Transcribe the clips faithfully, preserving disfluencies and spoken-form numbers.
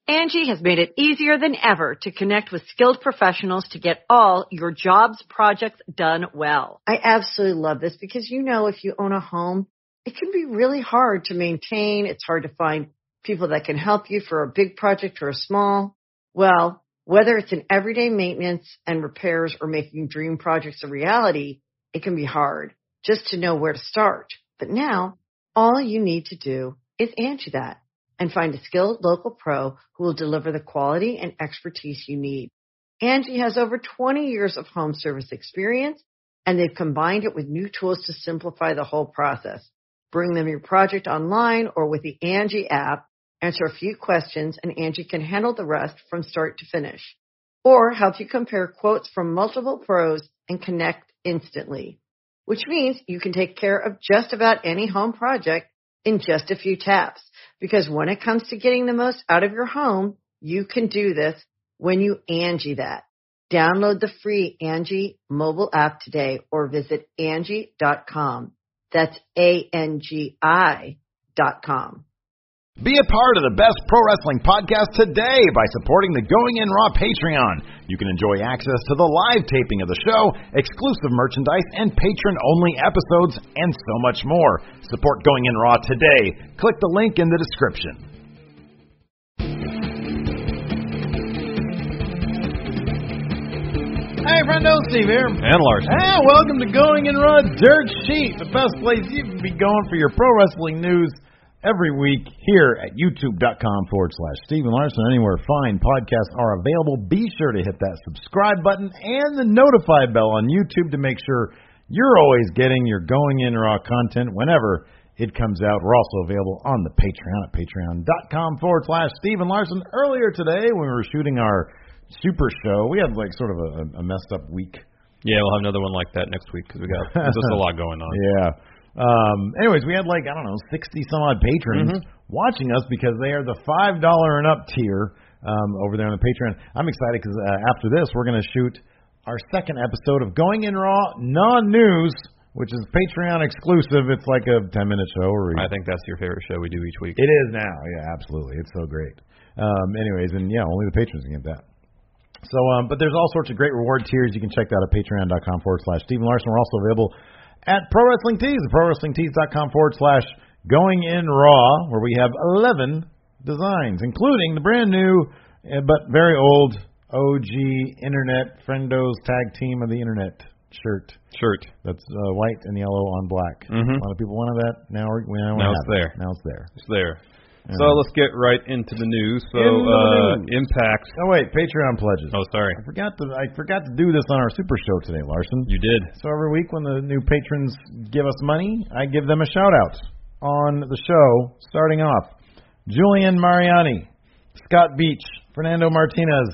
Angie has made it easier than ever to connect with skilled professionals to get all your jobs projects done well. I absolutely love this because, you know, if you own a home, it can be really hard to maintain. It's hard to find people that can help you for a big project or a small. Well, whether it's in everyday maintenance and repairs or making dream projects a reality, it can be hard just to know where to start. But now, all you need to do is Angie that and find a skilled local pro who will deliver the quality and expertise you need. Angie has over twenty years of home service experience, and they've combined it with new tools to simplify the whole process. Bring them your project online or with the Angie app, answer a few questions, and Angie can handle the rest from start to finish. Or help you compare quotes from multiple pros and connect instantly, which means you can take care of just about any home project in just a few taps. Because when it comes to getting the most out of your home, you can do this when you Angie that. Download the free Angie mobile app today or visit Angie dot com. That's A N G I dot com. Be a part of the best pro wrestling podcast today by supporting the Going In Raw Patreon. You can enjoy access to the live taping of the show, exclusive merchandise, and patron-only episodes, and so much more. Support Going In Raw today. Click the link in the description. Hey, friendo, Steve here. And Larson. And welcome to Going In Raw Dirt Sheet, the best place you can be going for your pro wrestling news every week here at youtube.com forward slash Steven Larson. Anywhere fine podcasts are available. Be sure to hit that subscribe button and the notify bell on YouTube to make sure you're always getting your Going In Raw content whenever it comes out. We're also available on the Patreon at patreon.com forward slash Steven Larson. Earlier today when we were shooting our super show, we had like sort of a, a messed up week. Yeah, we'll have another one like that next week because we got just a lot going on. Yeah. Um, anyways, we had like, I don't know, sixty some odd patrons mm-hmm. watching us because they are the five dollars and up tier um, over there on the Patreon. I'm excited because uh, after this, we're going to shoot our second episode of Going In Raw Non-News, which is Patreon exclusive. It's like a ten minute show. Where we, I think that's your favorite show we do each week. It is now. Yeah, absolutely. It's so great. Um, anyways, and yeah, only the patrons can get that. So, um, but there's all sorts of great reward tiers. You can check that at patreon.com forward slash Steven Larson. We're also available at Pro Wrestling Tees, pro wrestling tees dot com forward slash Going In Raw, where we have eleven designs, including the brand new but very old O G Internet Friendos Tag Team of the Internet shirt. Shirt. That's uh, white and yellow on black. Mm-hmm. A lot of people wanted that. Now, we're, we now, now it's it's there. Now it's there. It's there. Yeah. So let's get right into the news. So In the uh, news. Impact. Oh wait, Patreon pledges. Oh, sorry. I forgot to I forgot to do this on our super show today, Larson. You did. So every week when the new patrons give us money, I give them a shout out on the show. Starting off, Julian Mariani, Scott Beach, Fernando Martinez,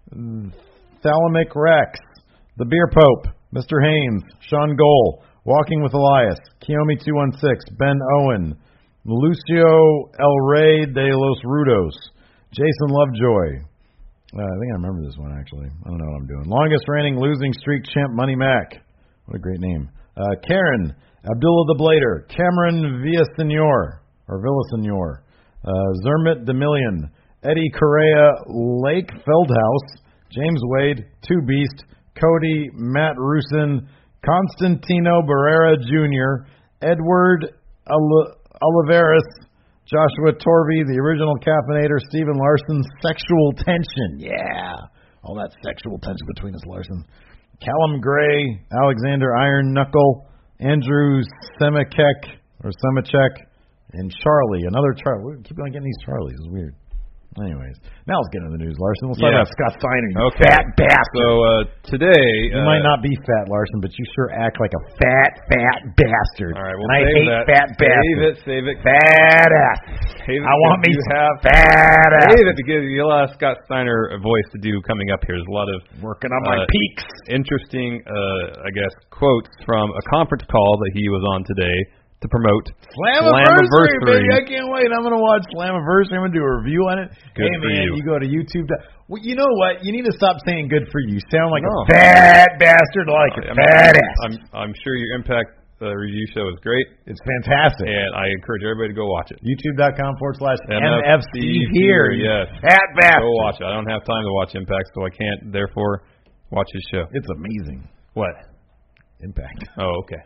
Thalamic Rex, the Beer Pope, Mister Haynes, Sean Goal, Walking with Elias, Kiyomi two one six, Ben Owen, Lucio El Rey de los Rudos, Jason Lovejoy. Uh, I think I remember this one, actually. I don't know what I'm doing. Longest reigning losing streak champ Money Mac. What a great name. Uh, Karen, Abdullah the Blader, Cameron Villasenor, or Villasenor, uh, Zermit DeMillion, Eddie Correa, Lake Feldhouse, James Wade, Two Beast, Cody, Matt Rusin, Constantino Barrera Junior, Edward Al- Oliveris, Joshua Torvey, the original Caffeinator, Steven Larson, Sexual Tension. Yeah. All that sexual tension between us, Larson. Callum Gray, Alexander Iron Knuckle, Andrew Semachek, or Semachek, and Charlie. Another Charlie. We keep on getting these Charlies. It's weird. Anyways, now let's get into the news, Larson. Let's talk yeah. about Scott Steiner, you okay. fat bastard. So uh, today... You uh, might not be fat, Larson, but you sure act like a fat, fat bastard. All right, well, and I save hate that. fat bastards. Save bastards. it, save it. Fat ass. Save it I want me you some have fat ass. Save it because you'll have Scott Steiner a voice to do coming up here. There's a lot of... Working on my uh, peaks. Interesting, uh, I guess, quotes from a conference call that he was on today to promote Slammiversary, baby. I can't wait. I'm going to watch Slammiversary. I'm going to do a review on it. Good hey, for man, you. you go to YouTube. Well, you know what? You need to stop saying good for you. You sound like no. a fat bastard. Like a I mean, fat ass. I'm, I'm sure your Impact uh, review show is great. It's fantastic. And I encourage everybody to go watch it. YouTube.com forward slash M F C here. Yes. Fat bastard. Go watch it. I don't have time to watch Impact, so I can't, therefore, watch his show. It's amazing. What? Impact. Oh, okay.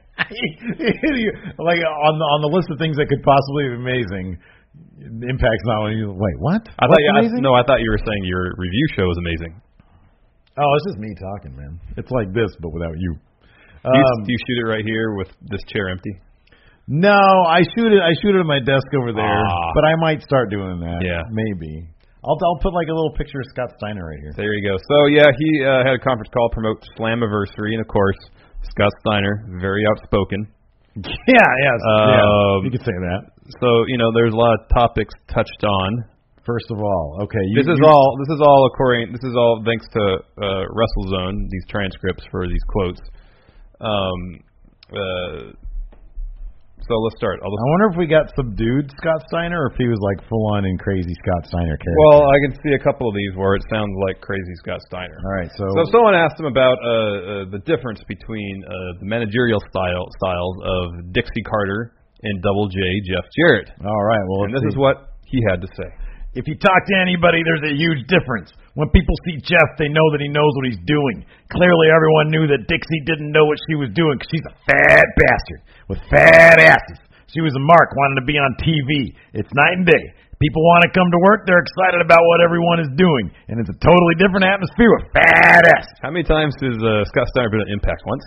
Like on the on the list of things that could possibly be amazing, Impact's not one. Wait, what? I What's thought you, amazing? I, no, I thought you were saying your review show is amazing. Oh, it's just me talking, man. It's like this, but without you. Do you, Um, do you shoot it right here with this chair empty? no, I shoot it. I shoot it at my desk over there, Ah. but I might start doing that. Yeah. maybe. I'll I'll put like a little picture of Scott Steiner right here. There you go. So, yeah, he uh, had a conference call to promote Slammiversary, and, of course, Scott Steiner, very outspoken. Yeah, yes, Um, yeah. You could say that. So, you know, there's a lot of topics touched on. First of all, okay. You, This is you, all. This is all according. This is all thanks to uh, WrestleZone. These transcripts for these quotes. Um, uh, so let's start. I'll I wonder if we got subdued Scott Steiner, or if he was like full on in crazy Scott Steiner character. well, I can see a couple of these where it sounds like crazy Scott Steiner. all right. So, So someone asked him about uh, uh, the difference between uh, the managerial style styles of Dixie Carter and Double J Jeff Jarrett. all right. Well, And let's this is see. what he had to say. If you talk to anybody, there's a huge difference. When people see Jeff, they know that he knows what he's doing. Clearly, everyone knew that Dixie didn't know what she was doing because she's a fat bastard with fat asses. She was a mark, wanting to be on T V. It's night and day. People want to come to work. They're excited about what everyone is doing. And it's a totally different atmosphere with fat asses. How many times has uh, Scott Steiner been at Impact? Once?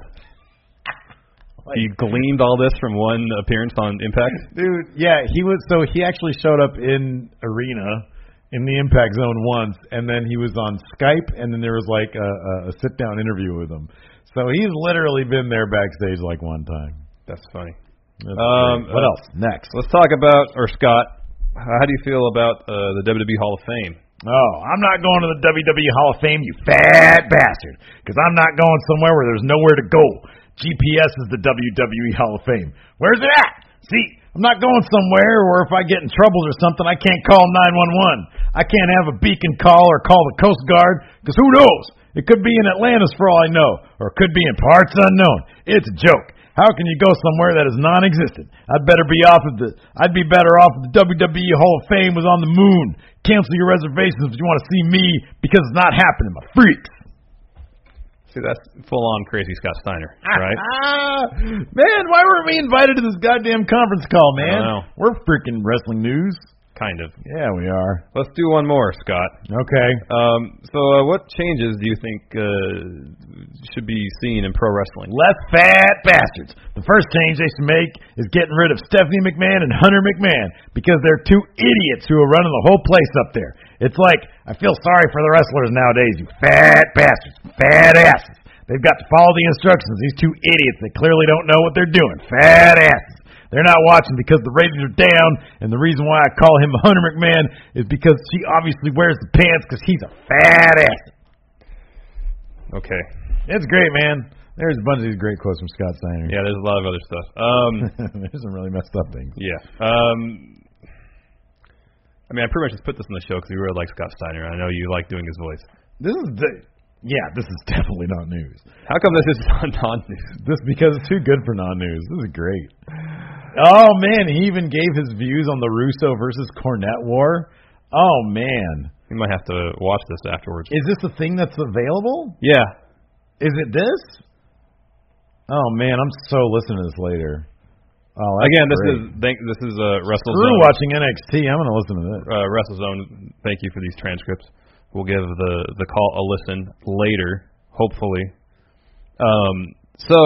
He gleaned all this from one appearance on Impact? Dude, yeah, he was. So he actually showed up in Arena in the Impact Zone once, and then he was on Skype, and then there was like a, a, a sit-down interview with him. So he's literally been there backstage like one time. That's funny. That's Um, great. What uh, else? Next. Let's talk about, or Scott, how do you feel about uh, the W W E Hall of Fame? Oh, I'm not going to the W W E Hall of Fame, you fat bastard, because I'm not going somewhere where there's nowhere to go. G P S is the W W E Hall of Fame. Where's it at? See, I'm not going somewhere where if I get in trouble or something, I can't call nine one one. I can't have a beacon call or call the Coast Guard, because who knows? It could be in Atlantis for all I know, or it could be in parts unknown. It's a joke. How can you go somewhere that is non-existent? I'd better be off of the. I'd be better off if the W W E Hall of Fame was on the moon. Cancel your reservations if you want to see me, because it's not happening, my freaks. See, that's full-on crazy Scott Steiner, right? Ah, man, why weren't we invited to this goddamn conference call, man? I don't know. We're freaking wrestling news. Kind of. Yeah, we are. Let's do one more, Scott. Okay. Um, so uh, what changes do you think uh, should be seen in pro wrestling? Less fat bastards. The first change they should make is getting rid of Stephanie McMahon and Hunter McMahon, because they're two idiots who are running the whole place up there. It's like, I feel sorry for the wrestlers nowadays, you fat bastards, fat asses. They've got to follow the instructions. These two idiots that clearly don't know what they're doing. Fat asses. They're not watching because the ratings are down, and the reason why I call him Hunter McMahon is because she obviously wears the pants because he's a fat ass. Okay. It's great, man. There's a bunch of these great quotes from Scott Steiner. Yeah, there's a lot of other stuff. Um, There's some really messed up things. yeah. Um, I mean, I pretty much just put this on the show because we really like Scott Steiner. I know you like doing his voice. This is the, yeah, this is definitely not news. How come this is non-news? This because it's too good for non-news. This is great. Oh man, he even gave his views on the Russo versus Cornette war. Oh man, You might have to watch this afterwards. is this a thing that's available? Yeah. Is it this? Oh man, I'm so listening to this later. Oh, that's Again, this great. is thank, this is uh, Screw WrestleZone. watching N X T. I'm gonna listen to this. Uh, WrestleZone. Thank you for these transcripts. We'll give the the call a listen later, hopefully. Um. So,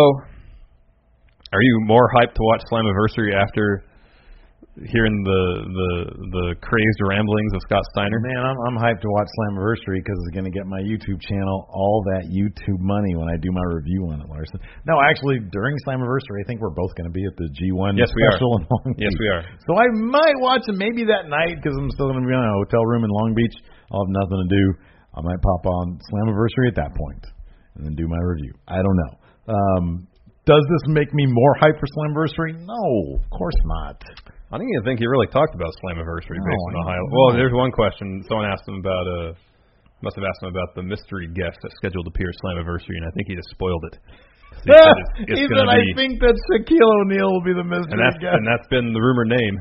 are you more hyped to watch Slammiversary after hearing the the the crazed ramblings of Scott Steiner? Man, I'm I'm hyped to watch Slammiversary because it's going to get my YouTube channel all that YouTube money when I do my review on it, Larson. No, actually, during Slammiversary, I think we're both going to be at the G one Yes, we are. special in Long Beach. Yes, we are. So I might watch it maybe that night because I'm still going to be in a hotel room in Long Beach. I'll have nothing to do. I might pop on Slammiversary at that point and then do my review. I don't know. Um, does this make me more hyped for Slammiversary? No, of course not. I don't even think he really talked about Slammiversary No, based on the I- highlight. no. Well, there's one question. Someone asked him about uh must have asked him about the mystery guest that's scheduled to appear at Slammiversary, and I think he just spoiled it. So he said it's, it's he gonna said, be, I think that Shaquille O'Neal will be the mystery and that's guest. and that's been the rumor name.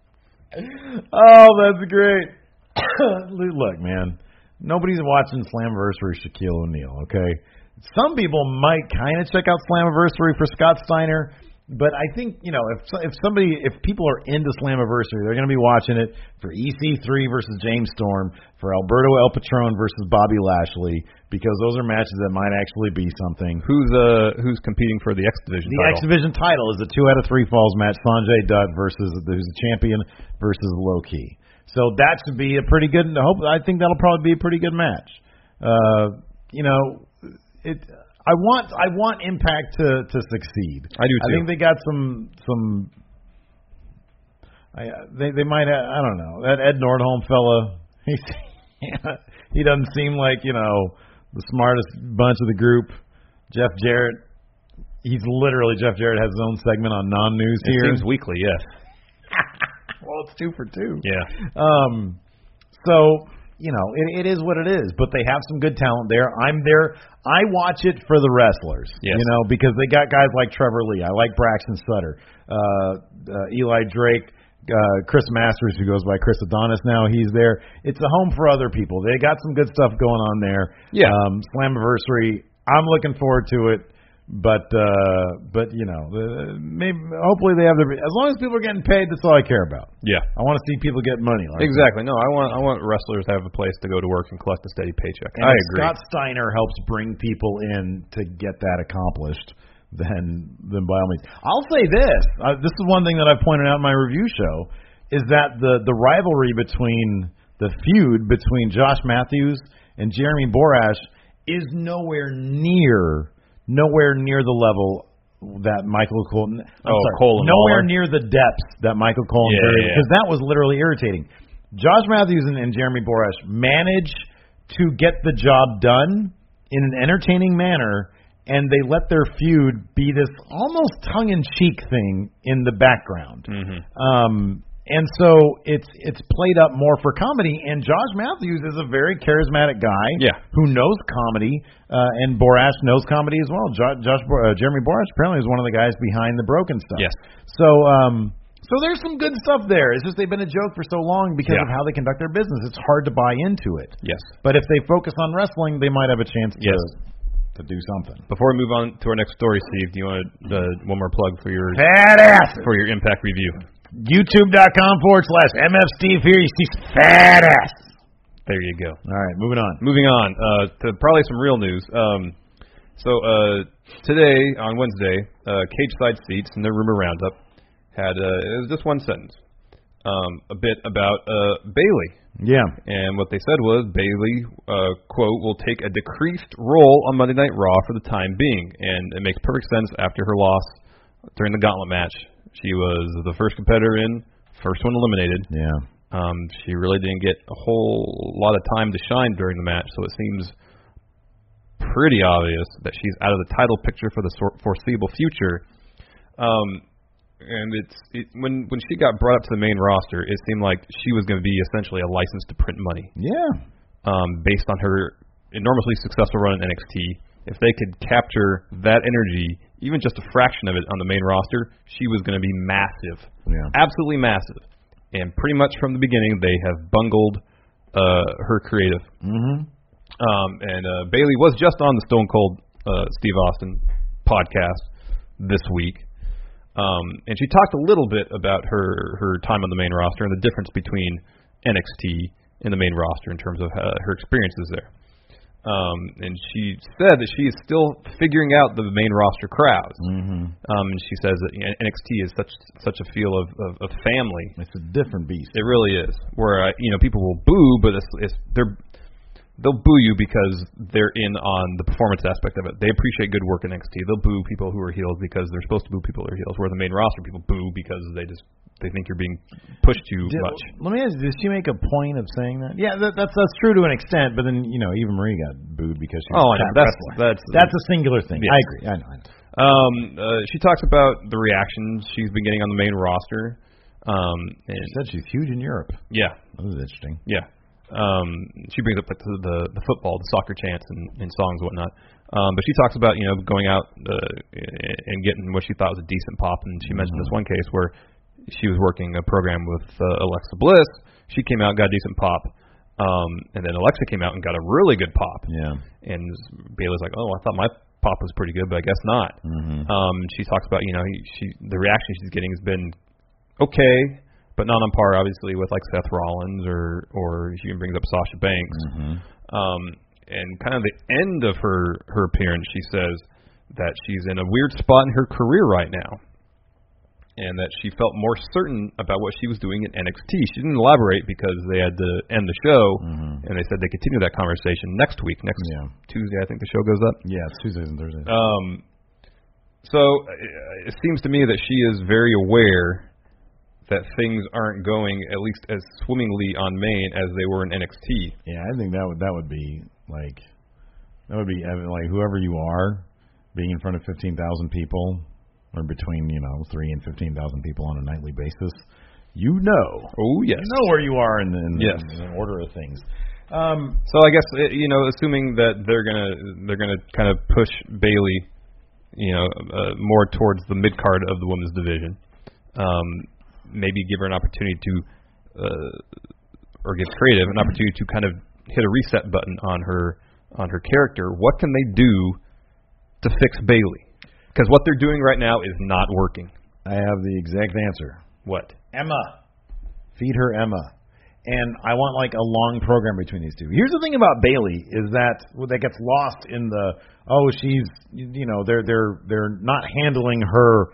Oh, that's great. Look, man, nobody's watching Slammiversary Shaquille O'Neal, okay? Some people might kind of check out Slammiversary for Scott Steiner, but I think, you know, if if somebody, if people are into Slammiversary, they're going to be watching it for E C three versus James Storm, for Alberto El Patron versus Bobby Lashley, because those are matches that might actually be something. Who's uh who's competing for the X Division The title? X Division title is a two out of three falls match, Sanjay Dutt versus who's the champion versus Low Ki. So that should be a pretty good. I hope I think that'll probably be a pretty good match. Uh, you know, it. I want I want Impact to, to succeed. I do too. I think they got some some. I, they they might have, I don't know, that Ed Nordholm fella. He's, he doesn't seem like, you know, the smartest bunch of the group. Jeff Jarrett. He's literally Jeff Jarrett has his own segment on non-news It here. seems weekly, yes. Well, it's two for two. Yeah. Um. So, you know, it, it is what it is, but they have some good talent there. I'm there. I watch it for the wrestlers, yes. you know, because they got guys like Trevor Lee. I like Braxton Sutter, uh, uh, Eli Drake, uh, Chris Masters, who goes by Chris Adonis now. He's there. It's a home for other people. They got some good stuff going on there. Yeah. Um, Slammiversary, I'm looking forward to it. But uh, but you know, uh, maybe hopefully they have the. As long as people are getting paid, that's all I care about. Yeah. I want to see people get money. Like Exactly. No, I want I want wrestlers to have a place to go to work and collect a steady paycheck. And I if agree. Scott Steiner helps bring people in to get that accomplished, then then by all means. I'll say this. Uh, this is one thing that I pointed out in my review show, is that the, the rivalry between, the feud between Josh Matthews and Jeremy Borash is nowhere near, nowhere near the level that Michael Cole, I'm Oh, sorry, Cole and nowhere Waller. near the depths that Michael Cole and Yeah, Barry, yeah, yeah. because that was literally irritating. Josh Matthews and, and Jeremy Borash manage to get the job done in an entertaining manner, and they let their feud be this almost tongue-in-cheek thing in the background. Mm-hmm. Um, and so it's it's played up more for comedy, and Josh Matthews is a very charismatic guy Yeah. who knows comedy, uh, and Borash knows comedy as well. Jo- Josh uh, Jeremy Borash apparently is one of the guys behind the Broken stuff. Yes. So um, so there's some good stuff there. It's just they've been a joke for so long because Yeah. of how they conduct their business. It's hard to buy into it. Yes. But if they focus on wrestling, they might have a chance to Yes. to do something. Before we move on to our next story, Steve, do you want to, uh, one more plug for your Fat ass. for your Impact review? YouTube.com forward slash MF Steve here. You see some fat ass. There you go. All right, moving on. Moving on uh, to probably some real news. Um, so uh, today on Wednesday, uh, Cage Side Seats and their rumor roundup had uh, it was just one sentence, um, a bit about uh, Bayley. Yeah. And what they said was Bayley, uh, quote, will take a decreased role on Monday Night Raw for the time being. And it makes perfect sense after her loss during the gauntlet match. She was the first competitor in, first one eliminated. Yeah. Um, she really didn't get a whole lot of time to shine during the match, so it seems pretty obvious that she's out of the title picture for the foreseeable future. Um, and it's it, when when she got brought up to the main roster, it seemed like she was going to be essentially a license to print money. Yeah. Um, based on her enormously successful run in N X T, if they could capture that energy, even just a fraction of it on the main roster, she was going to be massive. Yeah. Absolutely massive. And pretty much from the beginning, they have bungled uh, her creative. Mm-hmm. Um, and uh, Bayley was just on the Stone Cold uh, Steve Austin podcast this week. Um, and she talked a little bit about her, her time on the main roster and the difference between N X T and the main roster in terms of uh, her experiences there. Um, and she said that she is still figuring out the main roster crowd. Mm-hmm. Um, and she says that N X T is such such a feel of, of, of family. It's a different beast. It really is. Where uh, you know people will boo, but it's, it's they're they'll boo you because they're in on the performance aspect of it. They appreciate good work in N X T. They'll boo people who are heels because they're supposed to boo people who are heels. Where the main roster people boo because they just they think you're being pushed too Did, much. Let me ask you, did she make a point of saying that? Yeah, that, that's that's true to an extent, but then, you know, Eva Marie got booed because she was Oh, I a know. crap That's wrestler. that's That's a singular thing. Yes. I agree. I know. I know. Um, uh, she talks about the reactions she's been getting on the main roster. Um, and She said she's huge in Europe. yeah, That was interesting. yeah. Um, she brings up the the, the football, the soccer chants, and, and songs and whatnot. Um, but she talks about you know going out uh, and getting what she thought was a decent pop, and she mentioned this one case where she was working a program with uh, Alexa Bliss. She came out, got a decent pop, um, and then Alexa came out and got a really good pop. Yeah. And Bayley's like, oh, I thought my pop was pretty good, but I guess not. Mm-hmm. Um, she talks about you know he, she the reaction she's getting has been okay, but not on par, obviously, with like Seth Rollins or or she even brings up Sasha Banks. Mm-hmm. Um, and kind of the end of her her appearance, she says that she's in a weird spot in her career right now, and that she felt more certain about what she was doing in N X T. She didn't elaborate because they had to end the show, mm-hmm. and they said they continue that conversation next week, next yeah. Tuesday, I think the show goes up. Yeah, it's Tuesdays and Thursdays. Um, so it seems to me that she is very aware that things aren't going at least as swimmingly on Maine as they were in N X T. Yeah, I think that would that would be like that would be like whoever you are, being in front of fifteen thousand people, or between you know three and fifteen thousand people on a nightly basis. You know, oh yes, you know where you are in the, in the, yes. in the order of things. Um, so I guess you know, assuming that they're gonna they're gonna kind of push Bayley, you know, uh, more towards the mid card of the women's division. Um, maybe give her an opportunity to, uh, or give creative an opportunity to kind of hit a reset button on her on her character. What can they do to fix Bayley? Because what they're doing right now is not working. I have the exact answer. What? Emma. Feed her Emma. And I want like a long program between these two. Here's the thing about Bayley is that well, that gets lost in the oh she's you know they're they're they're not handling her.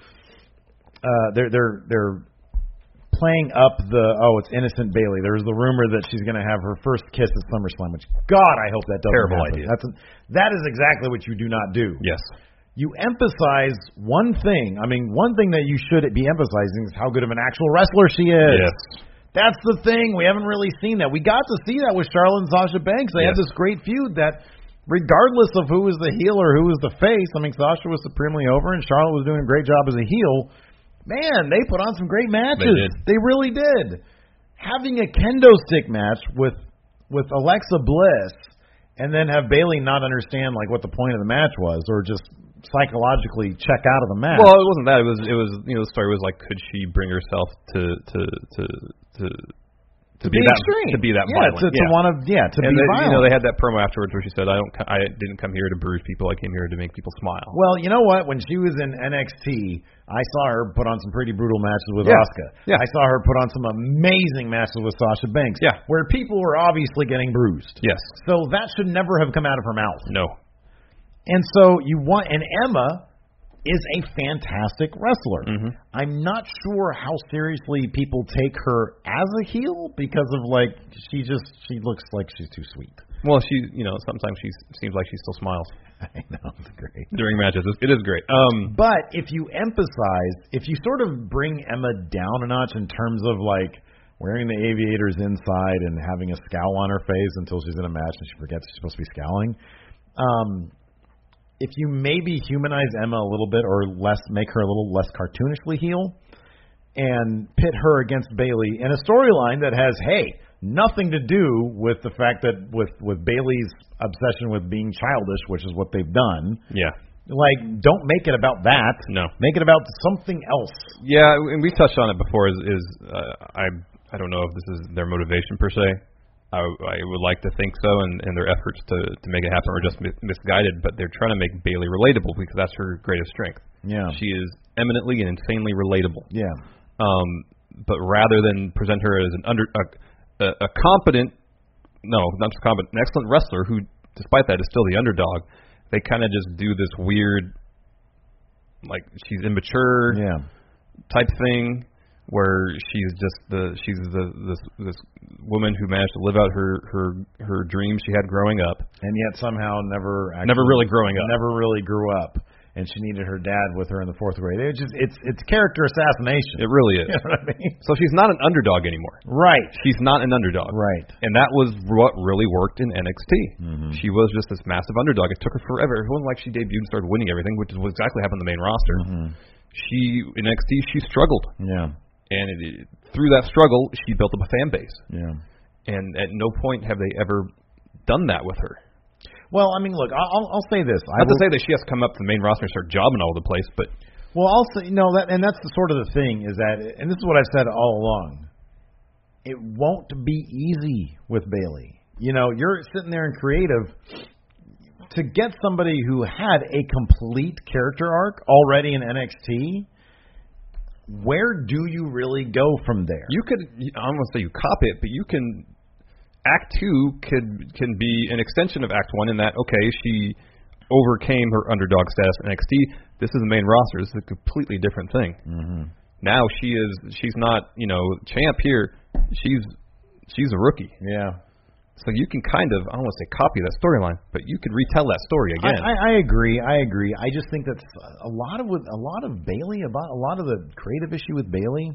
Uh, they're they're they're playing up the, oh, it's innocent Bayley. There's the rumor that she's going to have her first kiss at SummerSlam, which, God, I hope that doesn't Terrible happen. idea. That's a, that is exactly what you do not do. Yes. You emphasize one thing. I mean, one thing that you should be emphasizing is how good of an actual wrestler she is. Yes. That's the thing. We haven't really seen that. We got to see that with Charlotte and Sasha Banks. They yes. had this great feud that, regardless of who was the heel or who was the face, I mean, Sasha was supremely over and Charlotte was doing a great job as a heel. Man, they put on some great matches. They did. They really did. Having a kendo stick match with with Alexa Bliss and then have Bayley not understand like what the point of the match was, or just psychologically check out of the match. Well, it wasn't that. It was it was you know the story was like, could she bring herself to to to to to, to be, be that extreme. to be that yeah, violent? To, to yeah. want to yeah to and be they, violent. You know, they had that promo afterwards where she said, "I don't I didn't come here to bruise people. I came here to make people smile." Well, you know what? When she was in N X T, I saw her put on some pretty brutal matches with yeah. Asuka. Yeah. I saw her put on some amazing matches with Sasha Banks. Yeah. Where people were obviously getting bruised. Yes. So that should never have come out of her mouth. No. And so you want, and Emma is a fantastic wrestler. Mm-hmm. I'm not sure how seriously people take her as a heel because of like she just she looks like she's too sweet. Well, she you know sometimes she seems like she still smiles. I know, it's great during matches. It is great. Um, but if you emphasize, if you sort of bring Emma down a notch in terms of like wearing the aviators inside and having a scowl on her face until she's in a match and she forgets she's supposed to be scowling. Um, if you maybe humanize Emma a little bit or less, make her a little less cartoonishly heel, and pit her against Bayley in a storyline that has, hey, nothing to do with the fact that with, with Bayley's obsession with being childish, which is what they've done. Yeah. Like, don't make it about that. No. Make it about something else. Yeah, and we touched on it before. Is, is uh, I I don't know if this is their motivation per se. I, I would like to think so, and, and their efforts to, to make it happen are just mis- misguided, but they're trying to make Bayley relatable because that's her greatest strength. Yeah. She is eminently and insanely relatable. Yeah. Um, but rather than present her as an under a, a, a competent, no, not just competent, an excellent wrestler who, despite that, is still the underdog, they kind of just do this weird, like she's immature yeah. type thing. Where she's just the she's the this this woman who managed to live out her her her dreams she had growing up, and yet somehow never actually, never really growing up, never really grew up, and she needed her dad with her in the fourth grade. It's just it's it's character assassination. It really is. You know what I mean? So she's not an underdog anymore. Right. She's not an underdog. Right. And that was what really worked in N X T. Mm-hmm. She was just this massive underdog. It took her forever. It wasn't like she debuted and started winning everything, which is what exactly happened on the main roster. Mm-hmm. She in N X T she struggled. Yeah. And it, it, through that struggle, she built up a fan base. Yeah. and at no point have they ever done that with her. Well, I mean, look, I'll, I'll say this. Not I will, to say that she has to come up to the main roster and start jobbing all over the place, but well, I'll say no. That and that's the sort of the thing is that, and this is what I've said all along. It won't be easy with Bayley. You know, you're sitting there in creative to get somebody who had a complete character arc already in N X T. Where do you really go from there? you could. I don't want to say you copy it, but you can. Act two could can be an extension of Act one in that, okay, she overcame her underdog status in N X T. This is the main roster. This is a completely different thing. Mm-hmm. Now she is. She's not, you know, champ here. She's she's a rookie. Yeah. So you can kind of, I don't want to say copy that storyline, but you could retell that story again. I, I, I agree. I agree. I just think that's a lot of with a lot of Bayley about a lot of the creative issue with Bayley.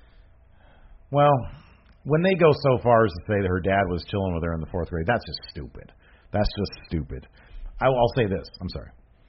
Well, when they go so far as to say that her dad was chilling with her in the fourth grade, that's just stupid. That's just stupid. I, I'll say this. I'm sorry.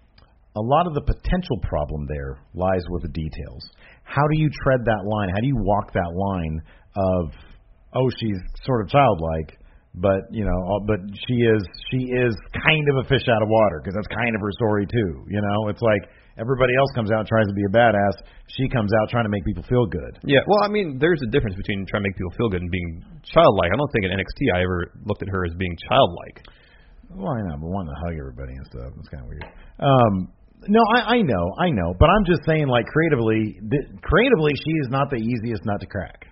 A lot of the potential problem there lies with the details. How do you tread that line? How do you walk that line of, oh, she's sort of childlike, but you know, but she is she is kind of a fish out of water because that's kind of her story too. You know, it's like everybody else comes out and tries to be a badass. She comes out trying to make people feel good. Yeah, well, I mean, there's a difference between trying to make people feel good and being childlike. I don't think in N X T I ever looked at her as being childlike. Well, I know, but wanting to hug everybody and stuff, it's kind of weird. Um, no, I, I know, I know, but I'm just saying, like, creatively, th- creatively, she is not the easiest nut to crack.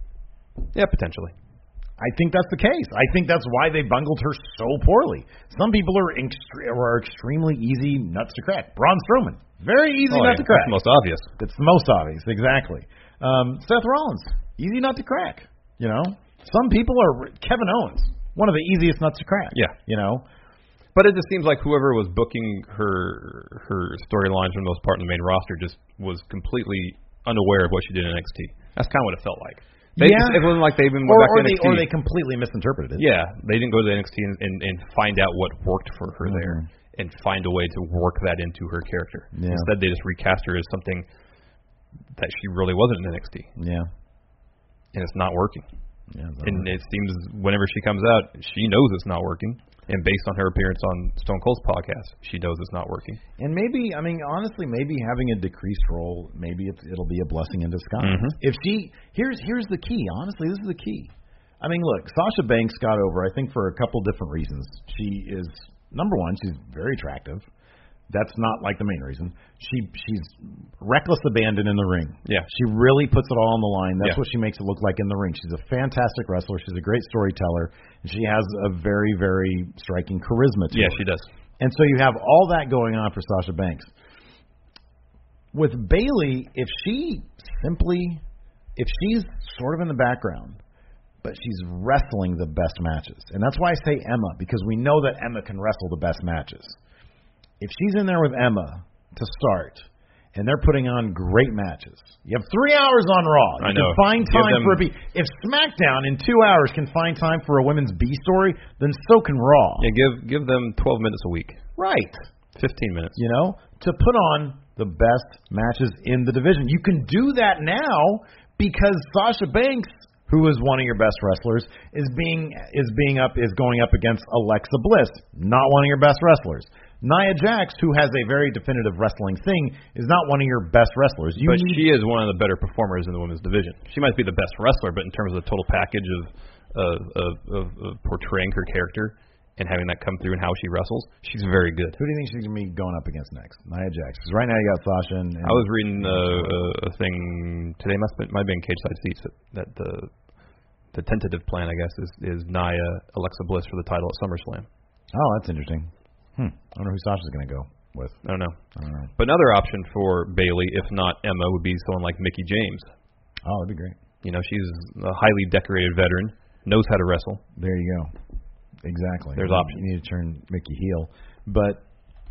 Yeah, potentially. I think that's the case. I think that's why they bungled her so poorly. Some people are, extre- are extremely easy nuts to crack. Braun Strowman, very easy oh, nut yeah, to crack. That's the most obvious. It's the most obvious, exactly. Um, Seth Rollins, easy nut to crack. You know, some people are Kevin Owens, one of the easiest nuts to crack. Yeah, you know. But it just seems like whoever was booking her her storylines for the most part in the main roster just was completely unaware of what she did in N X T. That's kind of what it felt like. They yeah. just, it wasn't like they even went or, back or to they, N X T. Or they completely misinterpreted it. Yeah, they didn't go to the N X T and, and, and find out what worked for her mm-hmm. there and find a way to work that into her character. Yeah. Instead, they just recast her as something that she really wasn't in N X T. Yeah. And it's not working. Yeah, and it seems whenever she comes out, she knows it's not working. And based on her appearance on Stone Cold's podcast, she knows it's not working. And maybe, I mean, honestly, maybe having a decreased role, maybe it's, it'll be a blessing in disguise. Mm-hmm. If she, here's here's the key. Honestly, this is the key. I mean, look, Sasha Banks got over, I think, for a couple different reasons. She is, number one, she's very attractive. That's not like the main reason. She she's reckless abandon in the ring. Yeah. She really puts it all on the line. That's yeah. what she makes it look like in the ring. She's a fantastic wrestler. She's a great storyteller. And she has a very, very striking charisma to yeah, her. she does. And so you have all that going on for Sasha Banks. With Bayley, if she simply, if she's sort of in the background, but she's wrestling the best matches. And that's why I say Emma, because we know that Emma can wrestle the best matches. If she's in there with Emma to start, and they're putting on great matches, you have three hours on Raw. You I know. can find time them... for a B. If SmackDown in two hours can find time for a women's B story, then so can Raw. Yeah, give give them twelve minutes a week. Right. Fifteen minutes. You know, to put on the best matches in the division. You can do that now because Sasha Banks, who is one of your best wrestlers, is being is being up is going up against Alexa Bliss, not one of your best wrestlers. Nia Jax, who has a very definitive wrestling thing, is not one of your best wrestlers. You but need... she is one of the better performers in the women's division. She might be the best wrestler, but in terms of the total package of of, of, of, of portraying her character and having that come through and how she wrestles, she's very good. Who do you think she's going to be going up against next? Nia Jax. Because right now you got Sasha and... and I was reading uh, a thing today, must be, might have been Cage Side Seats, that, that the the tentative plan, I guess, is, is Nia, Alexa Bliss for the title at SummerSlam. Oh, that's interesting. Hmm. I wonder who Sasha's going to go with. I don't know. I don't know. But another option for Bayley, if not Emma, would be someone like Mickie James. Oh, that'd be great. You know, she's a highly decorated veteran, knows how to wrestle. There you go. Exactly. There's you, options. You need to turn Mickie heel, but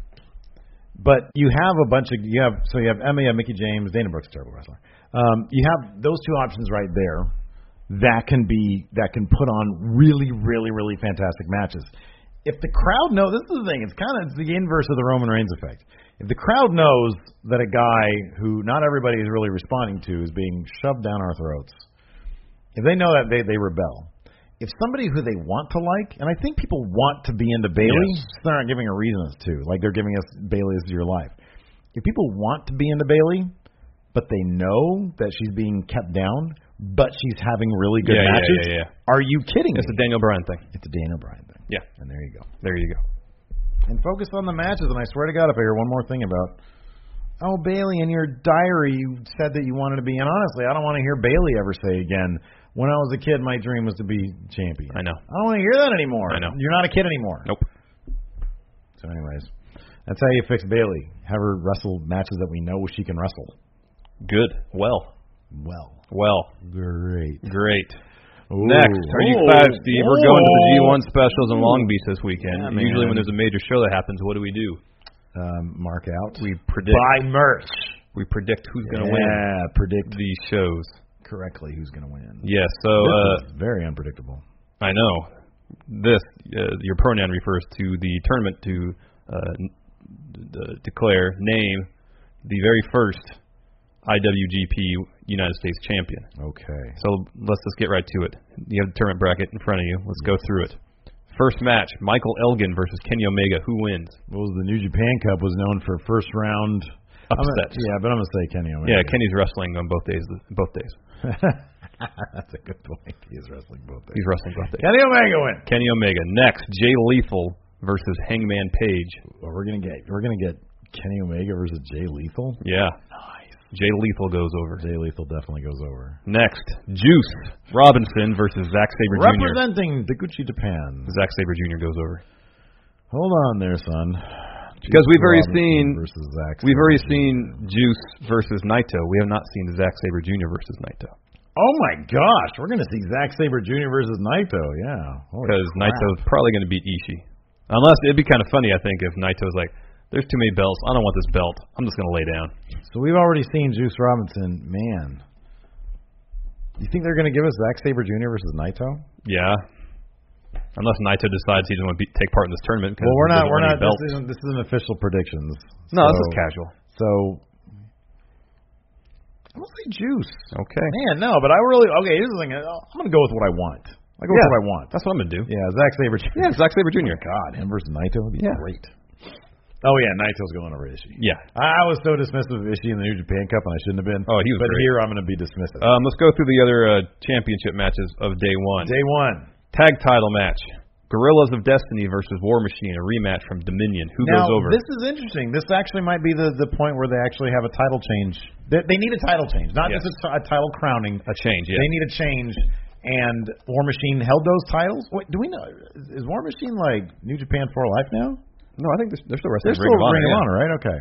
but you have a bunch of you have so you have Emma, you have Mickie James, Dana Brooks, a terrible wrestler. Um, you have those two options right there that can be that can put on really, really, really fantastic matches. If the crowd knows, this is the thing, it's kind of it's the inverse of the Roman Reigns effect. If the crowd knows that a guy who not everybody is really responding to is being shoved down our throats, if they know that, they, they rebel. if somebody who they want to like, and I think people want to be into Bayley, Yes. they're not giving a reason to. Like they're giving us Bayley as your life. If people want to be into Bayley, but they know that she's being kept down, but she's having really good Yeah, yeah, matches, yeah, yeah. are you kidding It's me? a Daniel Bryan thing. It's a Daniel Bryan thing. Yeah. And there you go. There you go. And focus on the matches. And I swear to God, if I hear one more thing about, oh, Bayley, in your diary you said that you wanted to be. And honestly, I don't want to hear Bayley ever say again, when I was a kid, my dream was to be champion. I know. I don't want to hear that anymore. I know. You're not a kid anymore. Nope. So anyways, that's how you fix Bayley. Have her wrestle matches that we know she can wrestle. Good. Well. Well. Well. Great. Great. Ooh. Next, are you Ooh. excited, Steve? We're going to the G one Ooh. specials in Long Beach this weekend. Yeah, Usually man. when there's a major show that happens, what do we do? Um, mark out. We predict. Buy merch. We predict who's going to yeah, win predict these shows. correctly who's going to win. Yes. So This uh, is very unpredictable. I know this. Uh, your pronoun refers to the tournament to uh, n- d- declare name the very first I W G P United States champion. Okay. So let's just get right to it. You have the tournament bracket in front of you. Let's go through it. First match, Michael Elgin versus Kenny Omega. Who wins? What was the New Japan Cup was known for first round I'm gonna- Upsets. yeah, but I'm gonna say Kenny Omega. Yeah, Kenny's wrestling on both days. Both days. That's a good point. He is wrestling both days. He's wrestling both days. Kenny Omega win. Kenny Omega. Next, Jay Lethal versus Hangman Page. Well, we're gonna get we're gonna get Kenny Omega versus Jay Lethal. Yeah. Nice. Jay Lethal goes over. Jay Lethal definitely goes over. Next, Juice Robinson versus Zack Sabre Junior Representing Taguchi Japan. Zack Sabre Junior goes over. Hold on there, son. Because we've already Robinson seen versus Zack we've Sabre already Junior seen Juice versus Naito. We have not seen Zack Sabre Junior versus Naito. Oh my gosh, we're gonna see Zack Sabre Junior versus Naito. Yeah, Because Naito's probably going to beat Ishii. Unless it'd be kind of funny, I think, if Naito's like, "There's too many belts. I don't want this belt. I'm just going to lay down." So we've already seen Juice Robinson. Man, you think they're gonna give us Zack Sabre Junior versus Naito? Yeah. Unless Naito decides he doesn't want to be, take part in this tournament. Well, we're not. We're not. Belts. This isn't. This isn't official predictions. No, so, this is casual. So I'm gonna say Juice. Okay. Man, no, but I really. Okay, here's the thing. I'm gonna go with what I want. I go Yeah. with what I want. That's what I'm going to do. Yeah, Zack Sabre Junior Yeah, Zack Sabre Junior God, him versus Naito would be Yeah. great. Oh yeah, Naito's going over Ishii. Yeah. I was so dismissive of Ishii in the New Japan Cup, and I shouldn't have been. Oh, he was But great. here I'm going to be dismissive. Um, let's go through the other uh, championship matches of day one. Day one. Tag title match. Guerrillas of Destiny versus War Machine, a rematch from Dominion. Who now, goes over? This is interesting. This actually might be the, the point where they actually have a title change. They, they need a title change, not Yes. just a, a title crowning. A change, yeah. They need a change. And War Machine held those titles. Wait, do we know? Is, is War Machine like New Japan for life now? No, I think they're, they're still wrestling. They're Ring still of Honor, Ring of yeah. Honor, right? Okay.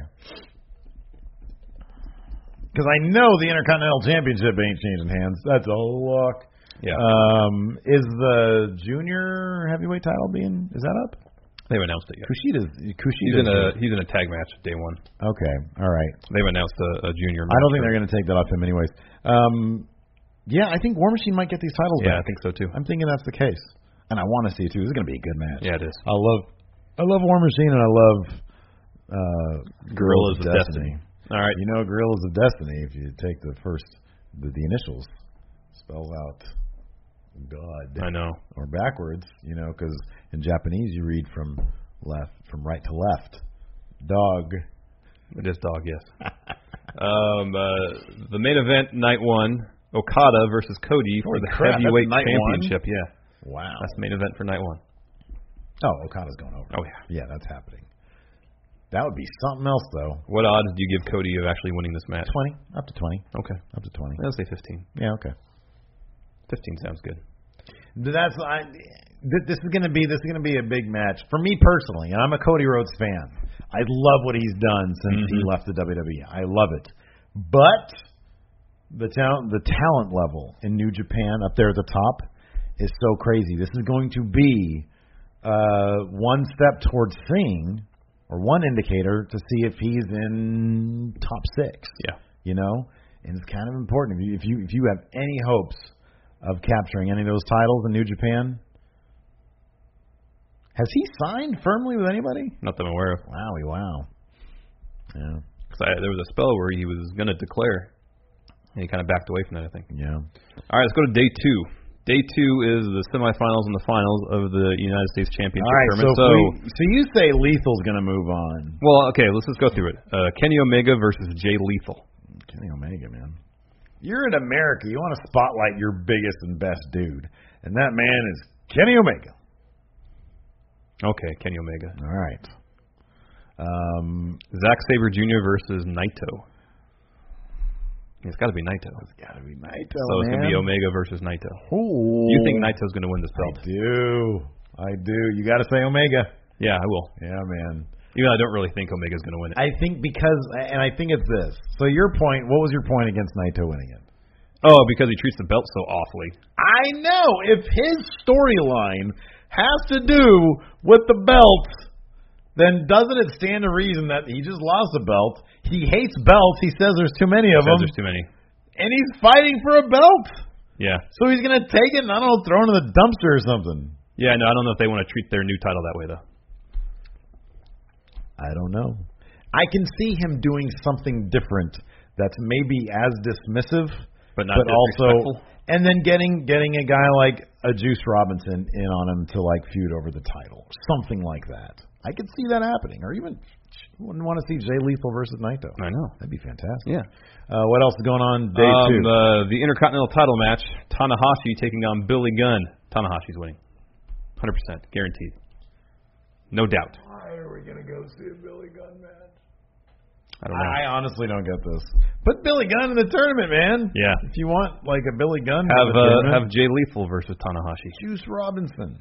Because I know the Intercontinental Championship ain't changing hands. That's a look. Yeah. Um, is the junior heavyweight title being? Is that up? They've announced it yet. Kushida's. Kushida's He's in a he's in a tag match day one. Okay. All right. They've announced a, a junior. I don't think they're going to take that off him, anyways. Um, yeah, I think War Machine might get these titles Yeah, I back. think so too. I'm thinking that's the case, and I want to see it too. This is going to be a good match. Yeah, it is. I love, I love War Machine, and I love uh, Guerrillas of of Destiny. All right. You know, Guerrillas of Destiny. If you take the first, the, the initials, spells out God. I know. Or backwards, you know, because in Japanese you read from left, from right to left. Dog. It is dog, yes. um, uh, the main event, night one, Okada versus Cody for Holy the crap, that's heavyweight night championship. Yeah, Wow. that's the main event for night one. Oh, Okada's going over. Oh yeah. Yeah, that's happening. That would be something else, though. What odds do you give Cody of actually winning this match? Twenty, up to twenty, Okay, up to twenty. let's say fifteen. Yeah, okay. Fifteen sounds good. That's I. th- This is going to be this is going to be a big match for me personally, and I'm a Cody Rhodes fan. I love what he's done since he Mhm. left the W W E. I love it, but the talent the talent level in New Japan up there at the top is so crazy. This is going to be uh, one step towards seeing, or one indicator to see if he's in top six. Yeah. You know, and it's kind of important if you if you if you have any hopes of capturing any of those titles in New Japan. Has he signed firmly with anybody? Not that I'm aware of. Wowie, wow. Yeah, Cause I, there was a spell where he was going to declare, and he kind of backed away from that, I think. yeah. All right, let's go to day two. Day two is the semifinals and the finals of the United States Championship All right, tournament. so, So, we, so you say Lethal's going to move on. well, okay, let's just go through it. Uh, Kenny Omega versus Jay Lethal. Kenny Omega, man. You're in America. You want to spotlight your biggest and best dude. And that man is Kenny Omega. Okay, Kenny Omega. All right. Um, Zack Sabre Junior versus Naito. It's got to be Naito. It's got to be Naito, So it's going to be Omega versus Naito. Ooh. You think Naito's going to win this I belt? do. I do. You got to say Omega. Yeah, I will. Yeah, man. Even though I don't really think Omega's going to win it. I think because, and I think it's this. So your point, what was your point against Naito winning it? Oh, because he treats the belt so awfully. I know. If his storyline has to do with the belt, then doesn't it stand to reason that he just lost the belt? He hates belts. He says there's too many of Says them. there's too many. And he's fighting for a belt. Yeah. So he's going to take it and, I don't know, throw it in the dumpster or something. Yeah, no, I don't know if they want to treat their new title that way, though. I don't know. I can see him doing something different that's maybe as dismissive, But not but disrespectful. also, and then getting getting a guy like a Juice Robinson in on him to like feud over the title, something like that. I could see that happening, or even wouldn't want to see Jay Lethal versus Naito. I know. That'd be fantastic. Yeah. Uh, what else is going on day um, two? Uh, the Intercontinental title match, Tanahashi taking on Billy Gunn. Tanahashi's winning. one hundred percent. Guaranteed. No doubt. Why are we gonna go see a Billy Gunn match? I don't know. I honestly don't get this. Put Billy Gunn in the tournament, man. Yeah. If you want like a Billy Gunn, Have in the uh, tournament. have Jay Lethal versus Tanahashi. Juice Robinson.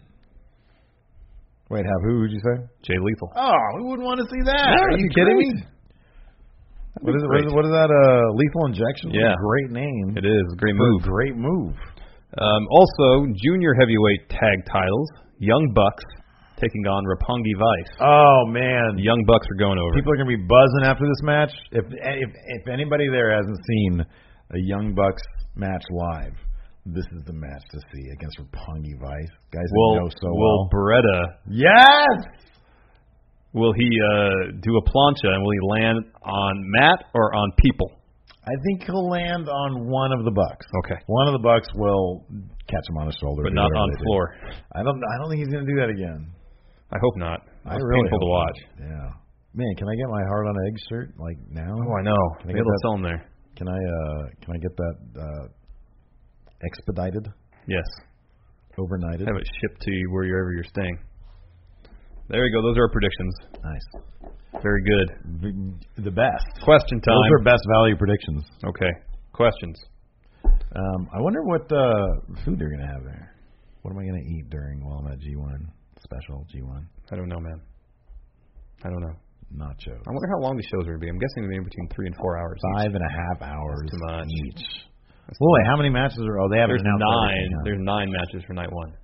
Wait, have who? Would you say? Jay Lethal. Oh, who wouldn't want to see that? Yeah, Are that'd you be kidding great. me? What is it? What is, it, what is that? Uh, Lethal Injection. What Yeah. a great name. It is a great What a move. Great move. Um, also, junior heavyweight tag titles. Young Bucks taking on Roppongi Vice. Oh man, The Young Bucks are going over. people are gonna be buzzing after this match. If if if anybody there hasn't seen a Young Bucks match live, this is the match to see against Roppongi Vice. Guys that will know so will well. Beretta Yes. will he uh, do a plancha and will he land on mat or on people? I think he'll land on one of the Bucks. Okay, One of the Bucks will catch him on his shoulder, but or not whatever on they do. floor. I don't. I don't think he's gonna do that again. I hope not. I It's really painful to hope watch. not. Yeah. Man, can I get my Heart on Eggs shirt like now? Oh, I know. Can I Maybe get they'll that? sell them there. Can I? Uh, can I get that uh, expedited, Yes. overnighted? Have it shipped to you wherever you're staying. There you go. Those are our predictions. Nice. Very good. The, the best. Question time. Those are best value predictions. Okay. Questions. Um, I wonder what uh, food they're gonna have there. What am I gonna eat during while I'm at G one special G one I don't know, man. I don't know. nachos? I wonder how long the shows are going to be. I'm guessing they're between three and four hours. each. Five and a half hours Too much. each. Well, wait, how many matches are? Oh, they haven't There's announced nine. everything, huh? There's nine matches for night one.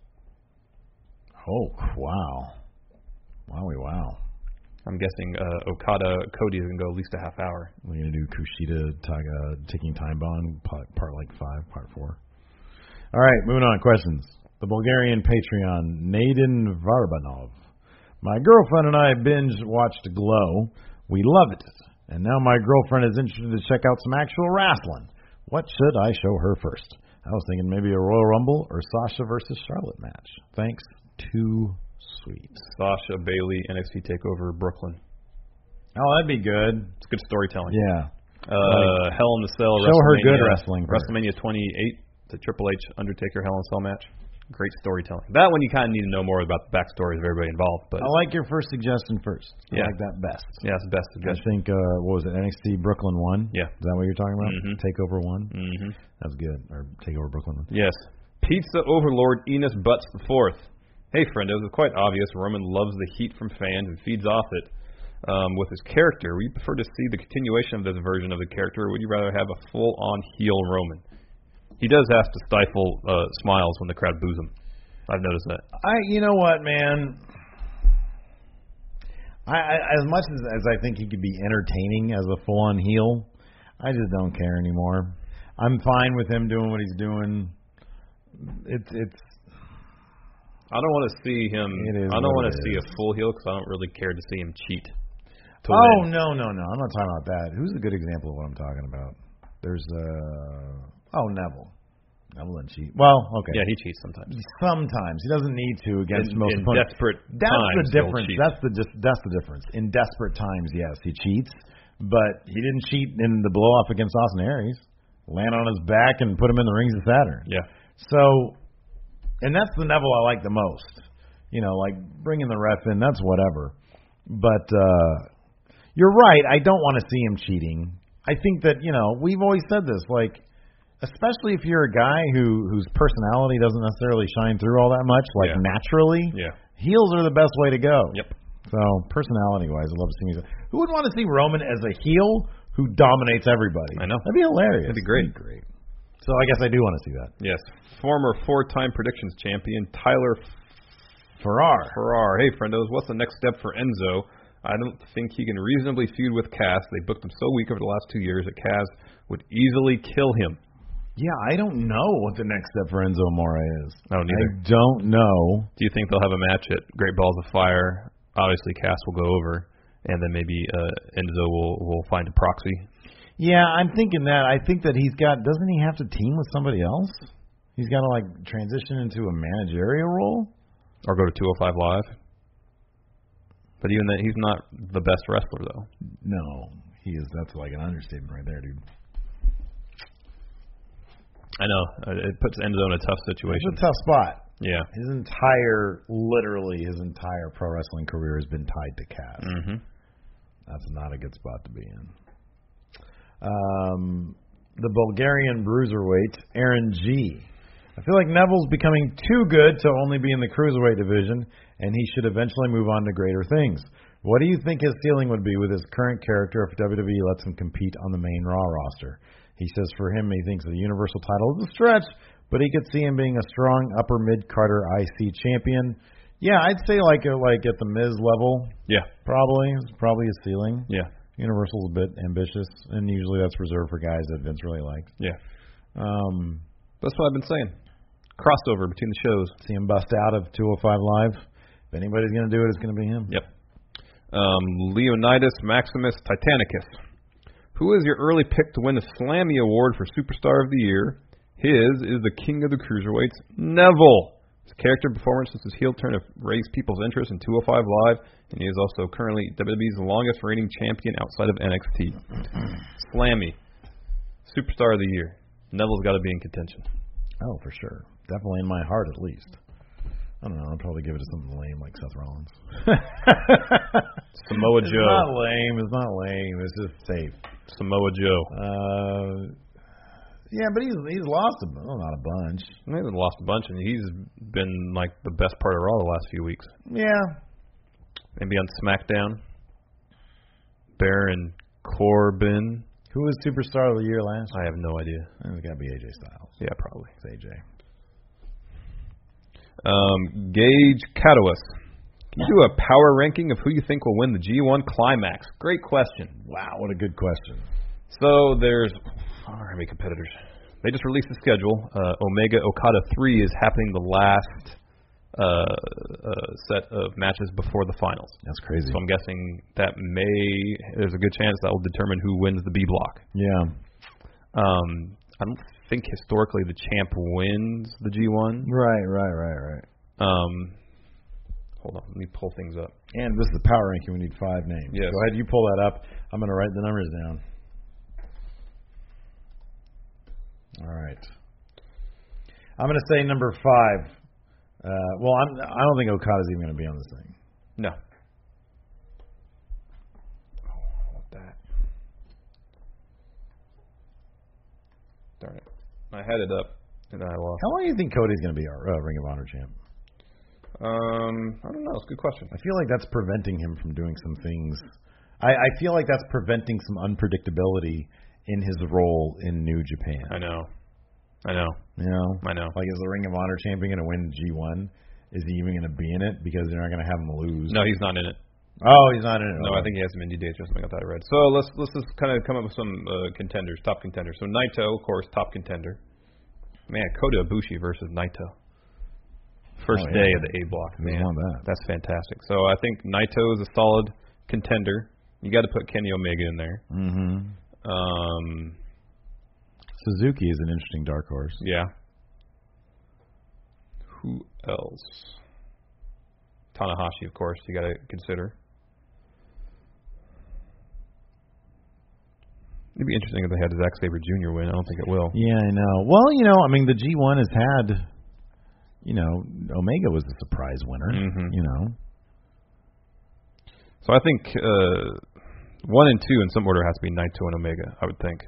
Oh, wow. Wowie, wow. I'm guessing uh, Okada Cody is going to go at least a half hour. We're going to do Kushida Taga Ticking Time Bomb, part, part like five, part four. All right, moving on. Questions. The Bulgarian Patreon, Naden Varbanov. My girlfriend and I binge watched Glow. We loved it. And now my girlfriend is interested to check out some actual wrestling. What should I show her first? I was thinking maybe a Royal Rumble or Sasha versus Charlotte match. Thanks. Too sweet. Sasha Bailey N X T Takeover Brooklyn. Oh, that'd be good. It's good storytelling. Yeah. Uh, Hell in the Cell. Show her good WrestleMania- wrestling first. WrestleMania twenty-eight, the Triple H Undertaker Hell in a Cell match. Great storytelling. That one you kind of need to know more about the backstories of everybody involved. But I like your first suggestion first. I Yeah. like that best. yeah, it's the best I suggestion. think, uh, what was it, N X T Brooklyn one? Yeah. Is that what you're talking about? Mhm. Takeover one? Mm-hmm. That's good. Or Takeover Brooklyn one. Yes. Pizza Overlord Enos Butts the Fourth. Hey, friendos, it's quite obvious Roman loves the heat from fans and feeds off it um, with his character. Would you prefer to see the continuation of this version of the character, or would you rather have a full-on heel Roman? He does have to stifle uh, smiles when the crowd boos him. I've noticed that. I, you know what, man? I, I as much as, as I think he could be entertaining as a full-on heel, I just don't care anymore. I'm fine with him doing what he's doing. It's it's. I don't want to see him. It is I don't what want to it see is. a full heel because I don't really care to see him cheat. To Oh win. no no no! I'm not talking about that. Who's a good example of what I'm talking about? There's uh oh Neville. Neville doesn't cheat. Well, okay. Yeah, he cheats sometimes. Sometimes he doesn't need to against in, most in opponents. desperate that's times, the difference. That's the just that's the difference. In desperate times, yes, he cheats, but he didn't cheat in the blow off against Austin Aries. Land on his back and put him in the rings of Saturn. Yeah. So, and that's the Neville I like the most. You know, like bringing the ref in, that's whatever. But uh, you're right. I don't want to see him cheating. I think that, you know, we've always said this, like, especially if you're a guy who whose personality doesn't necessarily shine through all that much, like yeah. naturally, yeah. heels are the best way to go. Yep. So, personality-wise, I'd love to see me. Who would want to see Roman as a heel who dominates everybody? I know. That'd be hilarious. That'd be great. That'd be great. So, I guess I do want to see that. Yes. Former four-time predictions champion Tyler Farrar. Farrar. Hey, friendos, what's the next step for Enzo? I don't think he can reasonably feud with Cass. They booked him so weak over the last two years that Cass would easily kill him. Yeah, I don't know what the next step for Enzo Amore is. No, neither. I don't know. Do you think they'll have a match at Great Balls of Fire? Obviously, Cass will go over, and then maybe uh, Enzo will, will find a proxy. Yeah, I'm thinking that. I think that he's got, doesn't he have to team with somebody else? He's got to, like, transition into a managerial role? Or go to two oh five Live. But even that, he's not the best wrestler, though. No, he is. That's like an understatement right there, dude. I know. It puts Enzo in a tough situation. It's a tough spot. Yeah. His entire, literally, his entire pro wrestling career has been tied to Cass. Mm-hmm. That's not a good spot to be in. Um, the Bulgarian bruiserweight, Aaron G. I feel like Neville's becoming too good to only be in the cruiserweight division, and he should eventually move on to greater things. What do you think his ceiling would be with his current character if W W E lets him compete on the main Raw roster? He says for him, he thinks the Universal title is a stretch, but he could see him being a strong upper mid-Carter I C champion. Yeah, I'd say like a, like at the Miz level. Yeah. Probably. It's probably his ceiling. Yeah. Universal's a bit ambitious, and usually that's reserved for guys that Vince really likes. Yeah. Um, that's what I've been saying. Crossover between the shows. See him bust out of two oh five Live. If anybody's going to do it, it's going to be him. Yep. Um, Leonidas Maximus Titanicus. Who is your early pick to win the Slammy Award for Superstar of the Year? His is the king of the cruiserweights, Neville. His character performance since his heel turn have raised people's interest in two oh five Live, and he is also currently W W E's longest reigning champion outside of N X T. Slammy. Superstar of the Year. Neville's got to be in contention. Oh, for sure. Definitely in my heart, at least. I don't know. I'll probably give it to something lame like Seth Rollins. Samoa it's Joe. It's not lame. It's not lame. It's just safe. Samoa Joe. Uh, yeah, but he's he's lost a well, not a bunch. He hasn't lost a bunch, and he's been like the best part of Raw the last few weeks. Yeah. Maybe on SmackDown. Baron Corbin. Who was Superstar of the Year last? I have no idea. It's got to be A J Styles. Yeah, probably. It's A J. Um, Gage Catowis. Can you do a power ranking of who you think will win the G one Climax? Great question. Wow, what a good question. So there's oh, how many competitors? They just released the schedule. Uh, Omega Okada three is happening the last uh, uh, set of matches before the finals. That's crazy. So I'm guessing that may there's a good chance that will determine who wins the B block. Yeah. Um, I don't think historically the champ wins the G one. Right, right, right, right. Um, hold on, let me pull things up. And this is the power ranking. We need five names. Yes. Go ahead, you pull that up. I'm going to write the numbers down. All right. I'm going to say number five. Uh, well, I'm, I don't think Okada's even going to be on this thing. No. Oh, I want that. Darn it. I had it up, and I lost. How long do you think Cody's going to be our uh, Ring of Honor champ? Um, I don't know. It's a good question. I feel like that's preventing him from doing some things. I, I feel like that's preventing some unpredictability in his role in New Japan. I know. I know. You know? I know. Like, is the Ring of Honor champion going to win G one? Is he even going to be in it? Because they're not going to have him lose. No, he's not in it. Oh, he's not in it. No, I think he has some indie dates or something like that I read. So let's let's just kind of come up with some uh, contenders, top contenders. So Naito, of course, top contender. Man, Kota Ibushi versus Naito. First oh, yeah. day of the A block. Who Man, won that? That's fantastic. So I think Naito is a solid contender. You got to put Kenny Omega in there. Mm-hmm. Um, Suzuki is an interesting dark horse. yeah. Who else? Tanahashi, of course, you got to consider. It'd be interesting if they had Zack Sabre Junior win. I don't think it will. Yeah, I know. Well, you know, I mean, the G one has had, you know, Omega was the surprise winner, mm-hmm. you know. So I think uh, one and two in some order has to be Naito and Omega, I would think.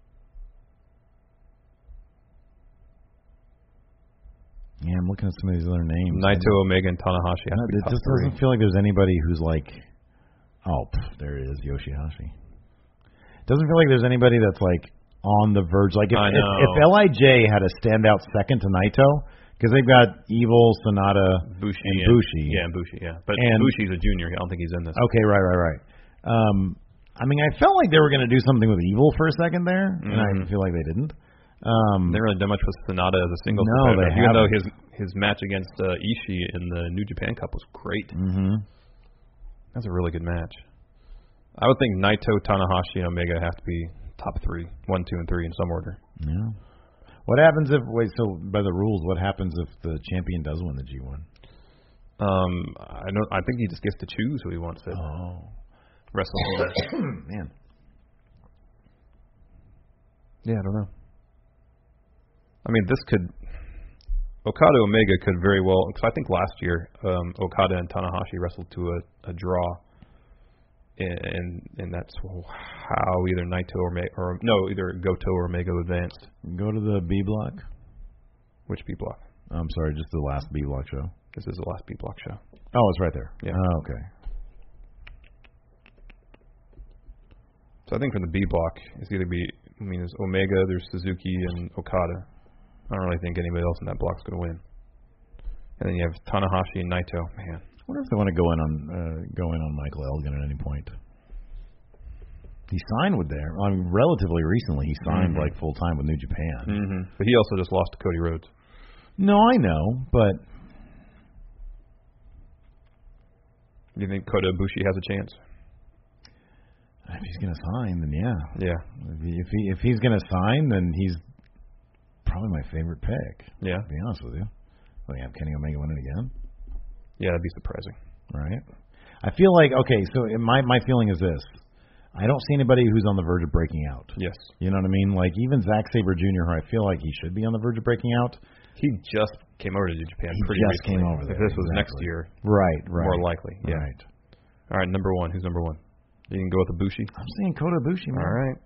Yeah, I'm looking at some of these other names. Naito, Omega, and Tanahashi. Have to be it top just three. doesn't feel like there's anybody who's like, oh, pff, there it is, Yoshihashi. Doesn't feel like there's anybody that's like on the verge. Like if I if, know. if L I J had a standout second to Naito, because they've got Evil, Sonata, Bushi, and and, Bushi. Yeah, and Bushi, yeah. But And- Bushi's a junior. I don't think he's in this. Okay, right, right, right. Um, I mean, I felt like they were going to do something with Evil for a second there, and Mhm. I feel like they didn't. Um, They haven't really done much with Sonata as a singles No, competitor, they even though haven't. his his match against uh, Ishii in the New Japan Cup was great. mm-hmm. That's a really good match. I would think Naito, Tanahashi, and Omega have to be top three, one, two, and three in some order. Yeah. What happens if wait? So by the rules, what happens if the champion does win the G one? Um, I don't. I think he just gets to choose who he wants to Oh, wrestle. man. Yeah, I don't know. I mean, this could Okada Omega could very well. Because I think last year um, Okada and Tanahashi wrestled to a, a draw, and and that's how either Naito or Omega, or no, either Goto or Omega advanced. Go to the B block. Which B block? I'm sorry, just the last B block show. This is the last B block show. Oh, it's right there. Yeah. Oh, okay. So I think from the B block, it's either be. I mean, there's Omega, there's Suzuki, and Okada. I don't really think anybody else in that block's going to win. And then you have Tanahashi and Naito. Man, I wonder if they want to go in on uh, go in on Michael Elgin at any point. He signed with there. I mean, relatively recently, he signed Mhm. like full time with New Japan. mm-hmm. But he also just lost to Cody Rhodes. No, I know, but Do you think Kota Ibushi has a chance? if he's gonna sign, then yeah. Yeah. If he if, he, if he's gonna sign, then he's probably my favorite pick. Yeah. To be honest with you, well, you have Kenny Omega win it again, Yeah, that'd be surprising. right? I feel like okay. So my my feeling is this: I don't see anybody who's on the verge of breaking out. Yes. You know what I mean? Like even Zack Sabre Junior, who I feel like he should be on the verge of breaking out. He just came over to Japan He pretty just recently. came over there, If this was exactly. next year, Right, right. more likely. Yeah. Right. All right, number one. Who's number one? You can go with Ibushi. I'm saying Kota Ibushi, man. All right.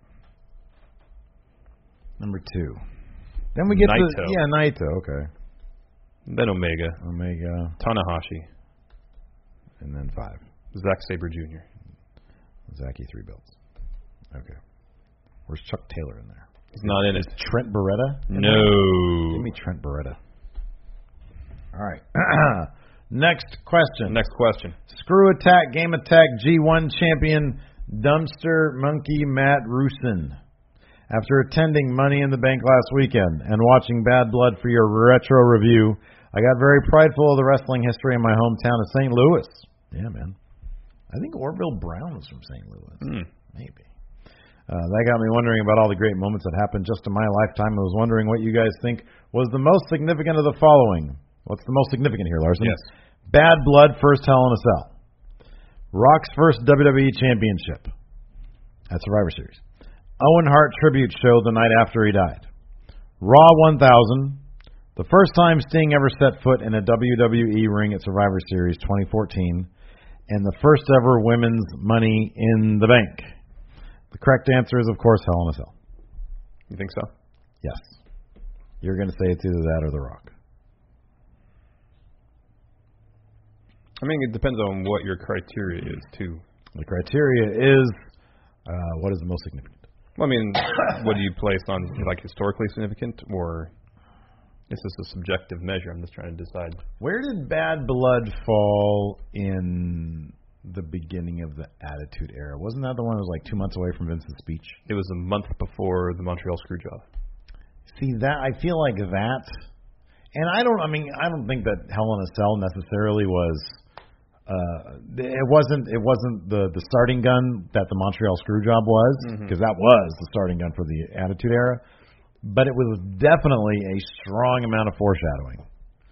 Number two. Then we get Naito. to yeah, Naito. Okay. Then Omega, Omega, Tanahashi, and then five. Zack Sabre Junior Zaki three belts. Okay. Where's Chuck Taylor in there? He's not in it. Trent Beretta? No. Give me Trent Beretta. All right. Next question. Next question. Screw Attack, Game Attack G one champion Dumpster Monkey Matt Rusin. After attending Money in the Bank last weekend and watching Bad Blood for your retro review, I got very prideful of the wrestling history in my hometown of Saint Louis. Yeah, man. I think Orville Brown was from Saint Louis. Mm. Maybe. Uh, that got me wondering about all the great moments that happened just in my lifetime. I was wondering what you guys think was the most significant of the following. What's the most significant here, Larson? Yes. Bad Blood first Hell in a Cell. Rock's first W W E Championship at Survivor Series. Owen Hart tribute show the night after he died. Raw one thousand. The first time Sting ever set foot in a W W E ring at Survivor Series twenty fourteen. And the first ever women's Money in the Bank. The correct answer is, of course, Hell in a Cell. You think so? Yes. You're going to say it's either that or The Rock. I mean, it depends on what your criteria is, too. The criteria is, uh, what is the most significant? Well, I mean, what do you place on, like, historically significant, or is this a subjective measure? I'm just trying to decide. Where did Bad Blood fall in the beginning of the Attitude Era? Wasn't that the one that was like two months away from Vince's speech? It was a month before the Montreal Screwjob. See, that I feel like that, and I don't. I mean, I don't think that Hell in a Cell necessarily was. Uh, it wasn't. It wasn't the, the starting gun that the Montreal Screwjob was, because mm-hmm. that was the starting gun for the Attitude Era. But it was definitely a strong amount of foreshadowing.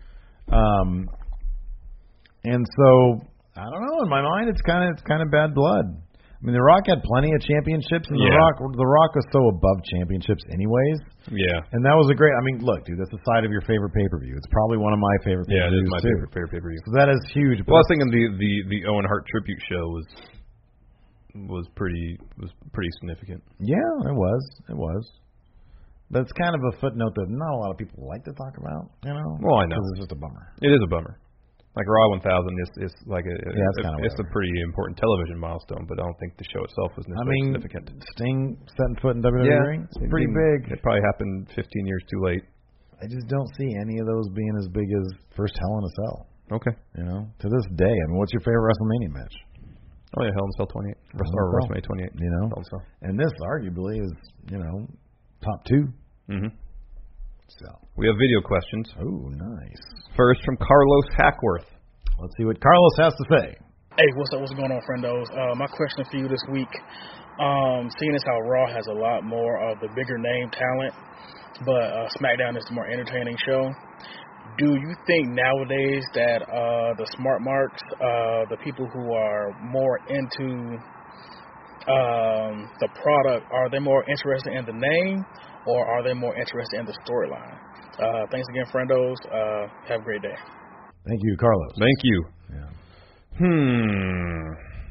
Um, and so I don't know. In my mind, it's kind of it's kind of bad blood. I mean, The Rock had plenty of championships, and Yeah. The Rock The Rock was so above championships, anyways. Yeah. And that was a great. I mean, look, dude, that's the side of your favorite pay per view. It's probably one of my favorite. Yeah, it is pay-per-views my too. favorite favorite pay per view. So that is huge. Well, I was thinking the, the, the Owen Hart tribute show was was pretty was pretty significant. Yeah, it was. It was. But it's kind of a footnote that not a lot of people like to talk about. You know. Well, I know. Because it's just a bummer. It is a bummer. Like Raw one thousand is, is like a, Yeah, it's a kinda it's a whatever. pretty important television milestone, but I don't think the show itself was I necessarily mean, significant. Sting setting foot in W W E ring. It's It pretty didn't- big. It probably happened fifteen years too late. I just don't see any of those being as big as first Hell in a Cell. Okay. You know, to this day. I mean, what's your favorite WrestleMania match? Oh yeah, Hell in a Cell twenty-eight. Hell in a Or Cell. WrestleMania twenty-eight. You know, Hell in a Cell. and this arguably is, you know, top two. Mm-hmm. So, We have video questions. oh, nice. First from Carlos Hackworth. Let's see what Carlos has to say. Hey, what's up? What's going on, friendos? Uh, my question for you this week, um, seeing as how Raw has a lot more of the bigger name talent, but uh, SmackDown is the more entertaining show, do you think nowadays that uh, the smart marks, uh, the people who are more into um, the product, are they more interested in the name or are they more interested in the storyline? Uh, thanks again, friendos. Uh, have a great day. Thank you, Carlos. Thank you. Yeah. Hmm.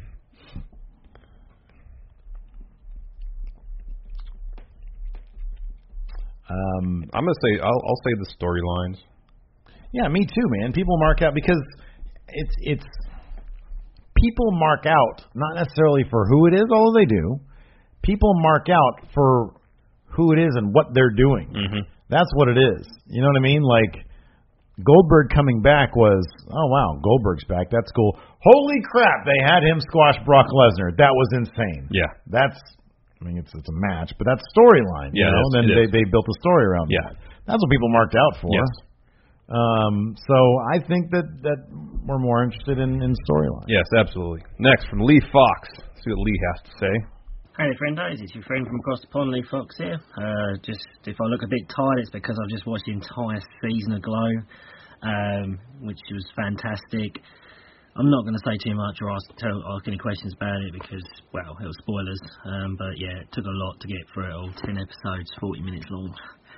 Um, I'm gonna say I'll, I'll say the storylines. yeah, me too, man. People mark out because it's it's people mark out not necessarily for who it is, although they do. People mark out for who it is and what they're doing. Mm-hmm. That's what it is. You know what I mean? Like Goldberg coming back was, oh wow, Goldberg's back. That's cool. Holy crap, they had him squash Brock Lesnar. That was insane. Yeah. That's, I mean, it's it's a match, but that's storyline. Yeah, you know? it is, Then it they is. they built a story around Yeah. that. That's what people marked out for. Yes. Um, so I think that that we're more interested in in storyline. Yes, absolutely. Next from Lee Fox. Let's see what Lee has to say. Hey friendos, it's your friend from across the pond, Lee Fox here. Uh, just if I look a bit tired, it's because I've just watched the entire season of Glow, um, which was fantastic. I'm not going to say too much or ask, tell, ask any questions about it because, well, it was spoilers. Um, but yeah, it took a lot to get through it all. Ten episodes, forty minutes long.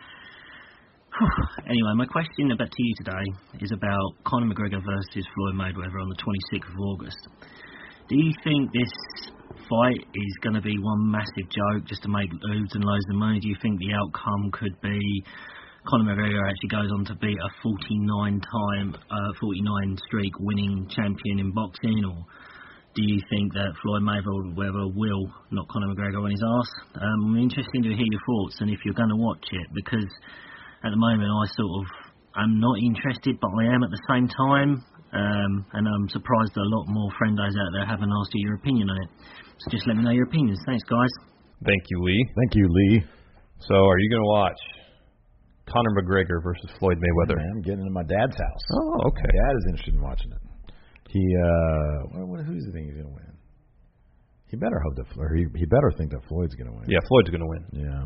Anyway, my question about to you today is about Conor McGregor versus Floyd Mayweather on the twenty-sixth of August. Do you think this fight is going to be one massive joke just to make loads and loads of money? Do you think the outcome could be Conor McGregor actually goes on to beat a forty-nine time, uh, forty-nine streak winning champion in boxing, or do you think that Floyd Mayweather will knock Conor McGregor on his arse? Um, I'm interested to hear your thoughts and if you're going to watch it, because at the moment I sort of I'm not interested, but I am at the same time. Um, and I'm surprised that a lot more friendos out there haven't asked you your opinion on it. So just let me know your opinions. Thanks, guys. Thank you, Lee. Thank you, Lee. So, are you going to watch Conor McGregor versus Floyd Mayweather? Man, I'm getting into my dad's house. Oh, okay. My dad is interested in watching it. He, uh, what, what, who's the thing he's going to win? He better hope that, or he, he better think that Floyd's going to win. Yeah, Floyd's going to win. Yeah.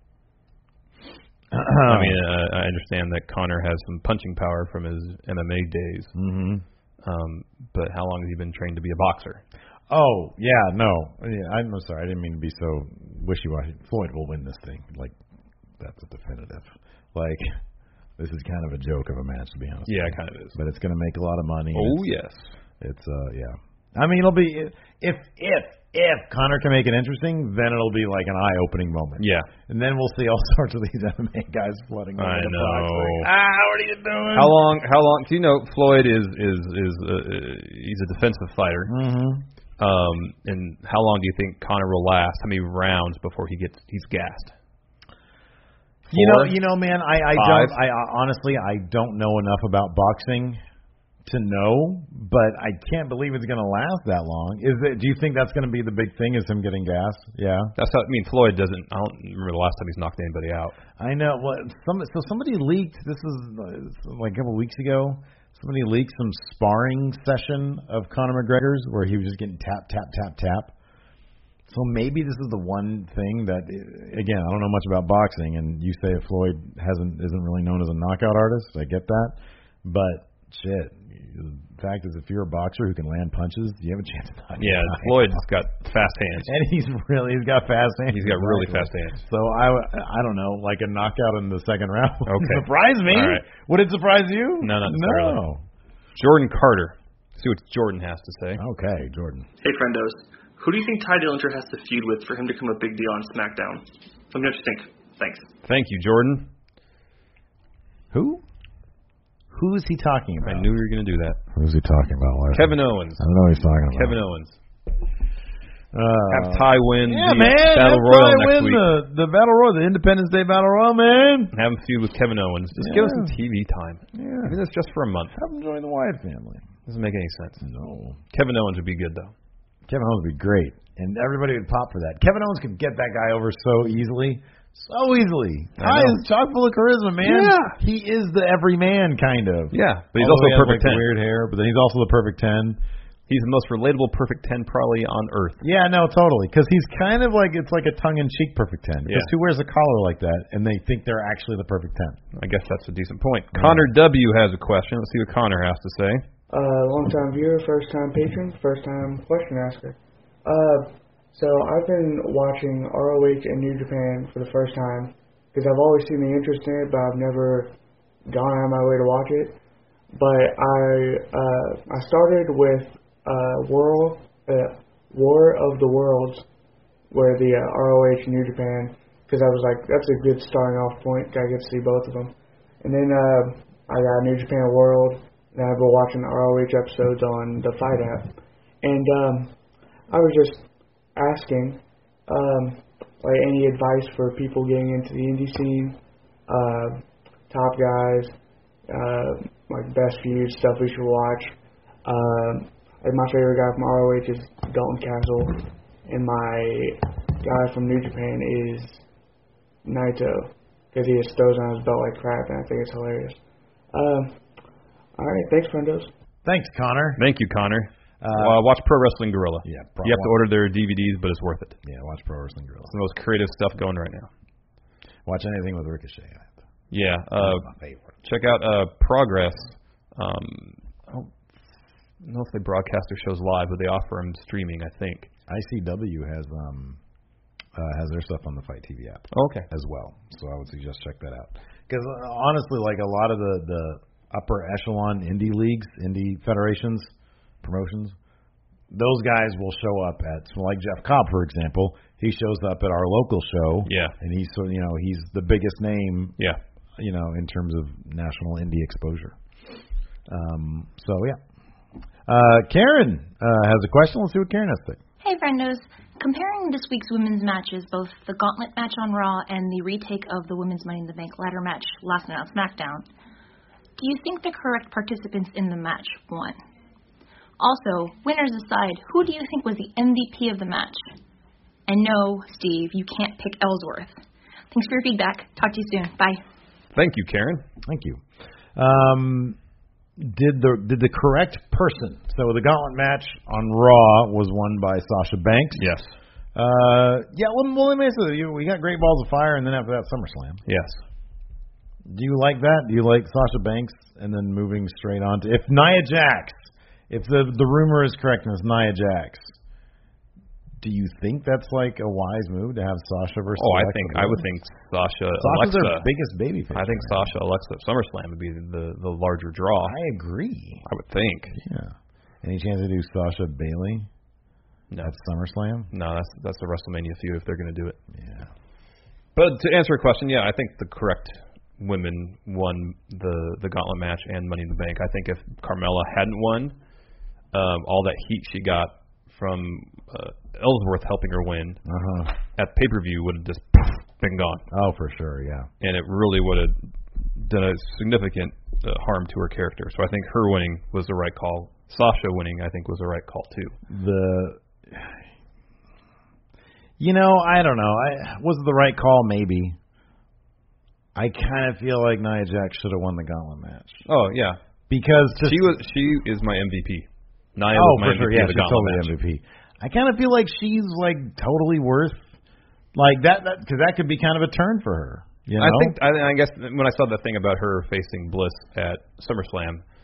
I mean, uh, I understand that Conor has some punching power from his M M A days. Mm-hmm. Um, but how long has he been trained to be a boxer? Oh, yeah, no. Yeah, I'm sorry. I didn't mean to be so wishy-washy. Floyd will win this thing. Like, that's a definitive. Like, this is kind of a joke of a match, to be honest. Yeah, with it you. kind of is. But it's going to make a lot of money. Oh, It's, yes. it's uh, yeah. I mean, it'll be, if, if, if Conor can make it interesting, then it'll be like an eye-opening moment. Yeah. And then we'll see all sorts of these M M A guys flooding over I the know. box. Like, ah, what are you doing? How long? How long? Do you know Floyd is is is uh, he's a defensive fighter? Mm-hmm. Um, and how long do you think Conor will last? How many rounds before he gets he's gassed? You know, Four? you know, man. I, I Five? don't. I uh, honestly, I don't know enough about boxing to know, but I can't believe it's going to last that long. Is it? Do you think that's going to be the big thing? Is him getting gassed? Yeah. That's how. I mean, Floyd doesn't. I don't remember the last time he's knocked anybody out. I know. Well, some so somebody leaked. This was uh, like a couple weeks ago. Somebody leaked some sparring session of Conor McGregor's where he was just getting tap, tap, tap, tap. So maybe this is the one thing that, again, I don't know much about boxing, and you say Floyd hasn't isn't really known as a knockout artist. I get that, but shit. The fact is, if you're a boxer who can land punches, you have a chance of knocking Yeah, him out. Floyd's got fast hands. And he's really, he's got fast hands. He's got really fast hands. So I, I don't know, like a knockout in the second round would Okay. surprise me. All right. Would it surprise you? No, not necessarily. No. Jordan Carter. See what Jordan has to say. Okay, Jordan. Hey, friendos. Who do you think Ty Dillinger has to feud with for him to become a big deal on SmackDown? Let me know what you think. Thanks. Thank you, Jordan. Who? Who is he talking about? I knew you were going to do that. Who's he talking about, Larry? Kevin Owens. I don't know what he's talking about. Kevin Owens. Uh, Have Ty win yeah, the man, Battle have Royal Ty next win week. The, the Battle Royal, the Independence Day Battle Royal, man. Have him feud with Kevin Owens. Just Yeah. give us some T V time. Yeah. Even if it's just for a month. Have him join the Wyatt family. Doesn't make any sense. No. Kevin Owens would be good, though. Kevin Owens would be great, and everybody would pop for that. Kevin Owens could get that guy over so easily. So easily. I Ty know. is chock full of charisma, man. Yeah. He is the everyman, kind of. Yeah, but he's Although also he a has, perfect like, ten. weird hair, but then he's also the perfect ten. He's the most relatable perfect ten probably on earth. Yeah, no, totally. Because he's kind of like, it's like a tongue-in-cheek perfect ten. Because Yeah. who wears a collar like that, and they think they're actually the perfect ten? I guess that's a decent point. Connor W. has a question. Let's see what Connor has to say. Uh, long-time viewer, first-time patron, first-time question asker. Uh, so I've been watching R O H and New Japan for the first time because I've always seen the interest in it, but I've never gone out of my way to watch it. But I uh, I started with uh, World uh, War of the Worlds, where the uh, R O H and New Japan, because I was like, that's a good starting off point. I get to see both of them. And then uh, I got New Japan World. And I've been watching R O H episodes on the Fight app. And um, I was just asking, um, like, any advice for people getting into the indie scene, uh, top guys, uh, like best feuds, stuff we should watch. Um, like my favorite guy from R O H is Dalton Castle, and my guy from New Japan is Naito, because he just throws on his belt like crap, and I think it's hilarious. Um, all right, thanks, friendos. Thanks, Connor. Thank you, Connor. Uh, uh, watch Pro Wrestling Guerrilla. Yeah, you have to order their D V Ds, but it's worth it. Yeah, watch Pro Wrestling Guerrilla. It's the most creative stuff going right now. Watch anything with Ricochet in it. Yeah. Uh, my favorite. Check out uh, Progress. Um, I don't know if they broadcast their shows live, but they offer them streaming, I think. I C W has um uh, has their stuff on the Fight T V app. Okay. As well, so I would suggest check that out. Because uh, honestly, like a lot of the the upper echelon indie leagues, indie federations, promotions, those guys will show up at, so like Jeff Cobb, for example. He shows up at our local show. Yeah. And he's so you know he's the biggest name. Yeah. You know, in terms of national indie exposure. Um. So yeah. Uh, Karen uh, has a question. Let's see what Karen has to say. Hey, friendos. Comparing this week's women's matches, both the Gauntlet match on Raw and the retake of the Women's Money in the Bank ladder match last night on SmackDown, do you think the correct participants in the match won? Also, winners aside, who do you think was the M V P of the match? And no, Steve, you can't pick Ellsworth. Thanks for your feedback. Talk to you soon. Bye. Thank you, Karen. Thank you. Um, did the did the correct person? So the Gauntlet match on Raw was won by Sasha Banks. Yes. Uh, yeah. Well, well, let me say you. We got Great Balls of Fire, and then after that, SummerSlam. Yes. Do you like that? Do you like Sasha Banks, and then moving straight on to if Nia Jax, if the the rumor is correct, and it's Nia Jax, do you think that's like a wise move to have Sasha versus? Oh, I Alexa think Bliss? I would think Sasha Sasha's Alexa. their biggest babyface. I think right Sasha Alexa at SummerSlam would be the the larger draw. I agree. I would think. Yeah. Any chance to do Sasha Bailey? No. At SummerSlam? No, that's that's the WrestleMania feud if they're going to do it. Yeah. But to answer your question, yeah, I think the correct women won the the Gauntlet match and Money in the Bank. I think if Carmella hadn't won, um, all that heat she got from uh, Ellsworth helping her win uh-huh. at pay-per-view would have just been gone. Oh, for sure, yeah. And it really would have done a significant uh, harm to her character. So I think her winning was the right call. Sasha winning, I think, was the right call, too. The, you know, I don't know. I was it the right call? Maybe. I kind of feel like Nia Jax should have won the Gauntlet match. Oh, yeah. Because just, she was she is my M V P. Nia oh, was my for M V P sure, yeah, of the she's Gauntlet totally match. M V P. I kind of feel like she's like totally worth like that because that, that could be kind of a turn for her. You know? I think I, I guess when I saw the thing about her facing Bliss at SummerSlam,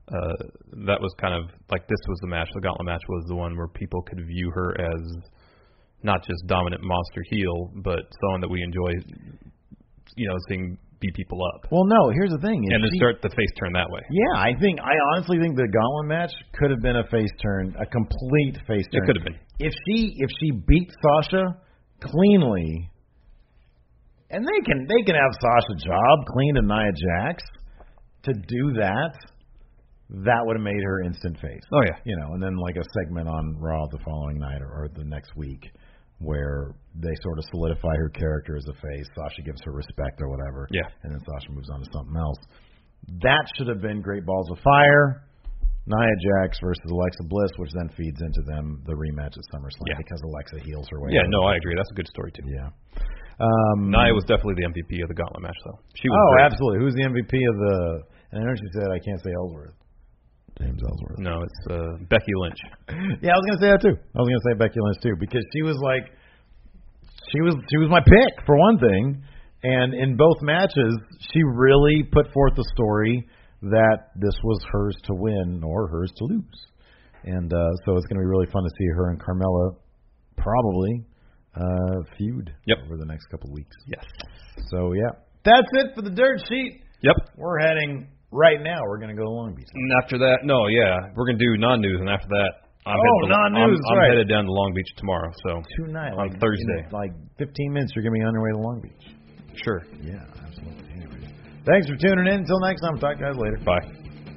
uh, that was kind of like this was the match. The Gauntlet match was the one where people could view her as not just dominant monster heel, but someone that we enjoy, you know, seeing beat people up. Well, no, here's the thing. And to she, start the face turn that way. Yeah, I think, I honestly think the Gauntlet match could have been a face turn, a complete face turn. It could have been. If she, if she beat Sasha cleanly, and they can, they can have Sasha job clean to Nia Jax, to do that, that would have made her instant face. Oh, yeah. You know, and then like a segment on Raw the following night or, or the next week, where they sort of solidify her character as a face. Sasha gives her respect or whatever. Yeah. And then Sasha moves on to something else. That should have been Great Balls of Fire, Nia Jax versus Alexa Bliss, which then feeds into them the rematch at SummerSlam yeah. because Alexa heals her way. Yeah, no, I agree. That's a good story, too. Yeah. Um, Nia was definitely the M V P of the Gauntlet match, though. She was oh, great. absolutely. Who's the M V P of the... And I know she said I can't say Ellsworth. James Ellsworth. No, it's uh, Becky Lynch. Yeah, I was gonna say that too. I was gonna say Becky Lynch too because she was like, she was she was my pick for one thing, and in both matches she really put forth the story that this was hers to win or hers to lose, and uh, so it's gonna be really fun to see her and Carmella probably uh, feud yep. over the next couple of weeks. Yes. So yeah, that's it for the dirt sheet. Yep. We're heading. Right now, we're going to go to Long Beach. And after that, no, yeah, we're going to do non-news, and after that, I'm, oh, headed, non-news, I'm, I'm right. headed down to Long Beach tomorrow. So tonight, on like, Thursday, in like fifteen minutes, you're going to be on your way to Long Beach. Sure. Yeah, absolutely. Anyways, thanks for tuning in. Until next time, talk to you guys later. Bye.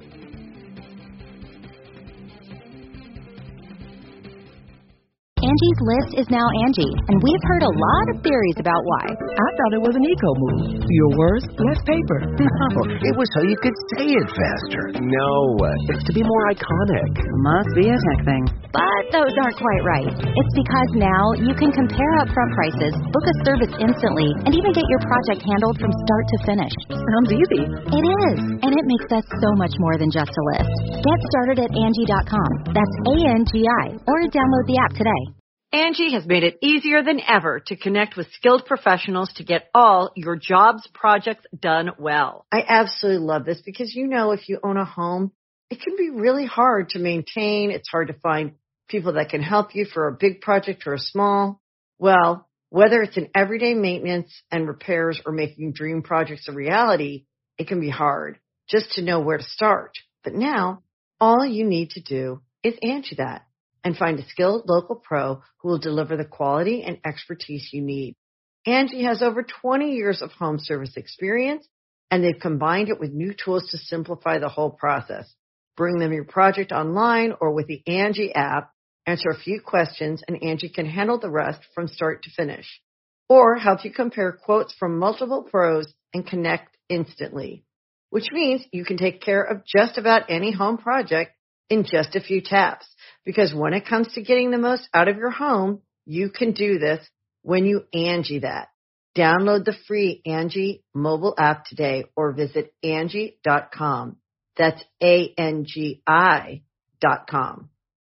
Angie's List is now Angie, and we've heard a lot of theories about why. I thought it was an eco move. Fewer words, less paper. No, it was so you could say it faster. No, it's to be more iconic. Must be a tech thing. But those aren't quite right. It's because now you can compare upfront prices, book a service instantly, and even get your project handled from start to finish. Sounds easy. It is, and it makes us so much more than just a list. Get started at Angie dot com. That's A N G I, or download the app today. Angie has made it easier than ever to connect with skilled professionals to get all your jobs projects done well. I absolutely love this because, you know, if you own a home, it can be really hard to maintain. It's hard to find people that can help you for a big project or a small. Well, whether it's in everyday maintenance and repairs or making dream projects a reality, it can be hard just to know where to start. But now, all you need to do is Angie that and find a skilled local pro who will deliver the quality and expertise you need. Angie has over twenty years of home service experience, and they've combined it with new tools to simplify the whole process. Bring them your project online or with the Angie app, answer a few questions, and Angie can handle the rest from start to finish. Or help you compare quotes from multiple pros and connect instantly, which means you can take care of just about any home project in just a few taps. Because when it comes to getting the most out of your home, you can do this when you Angie that. Download the free Angie mobile app today or visit Angie dot com. That's A N G I dot com.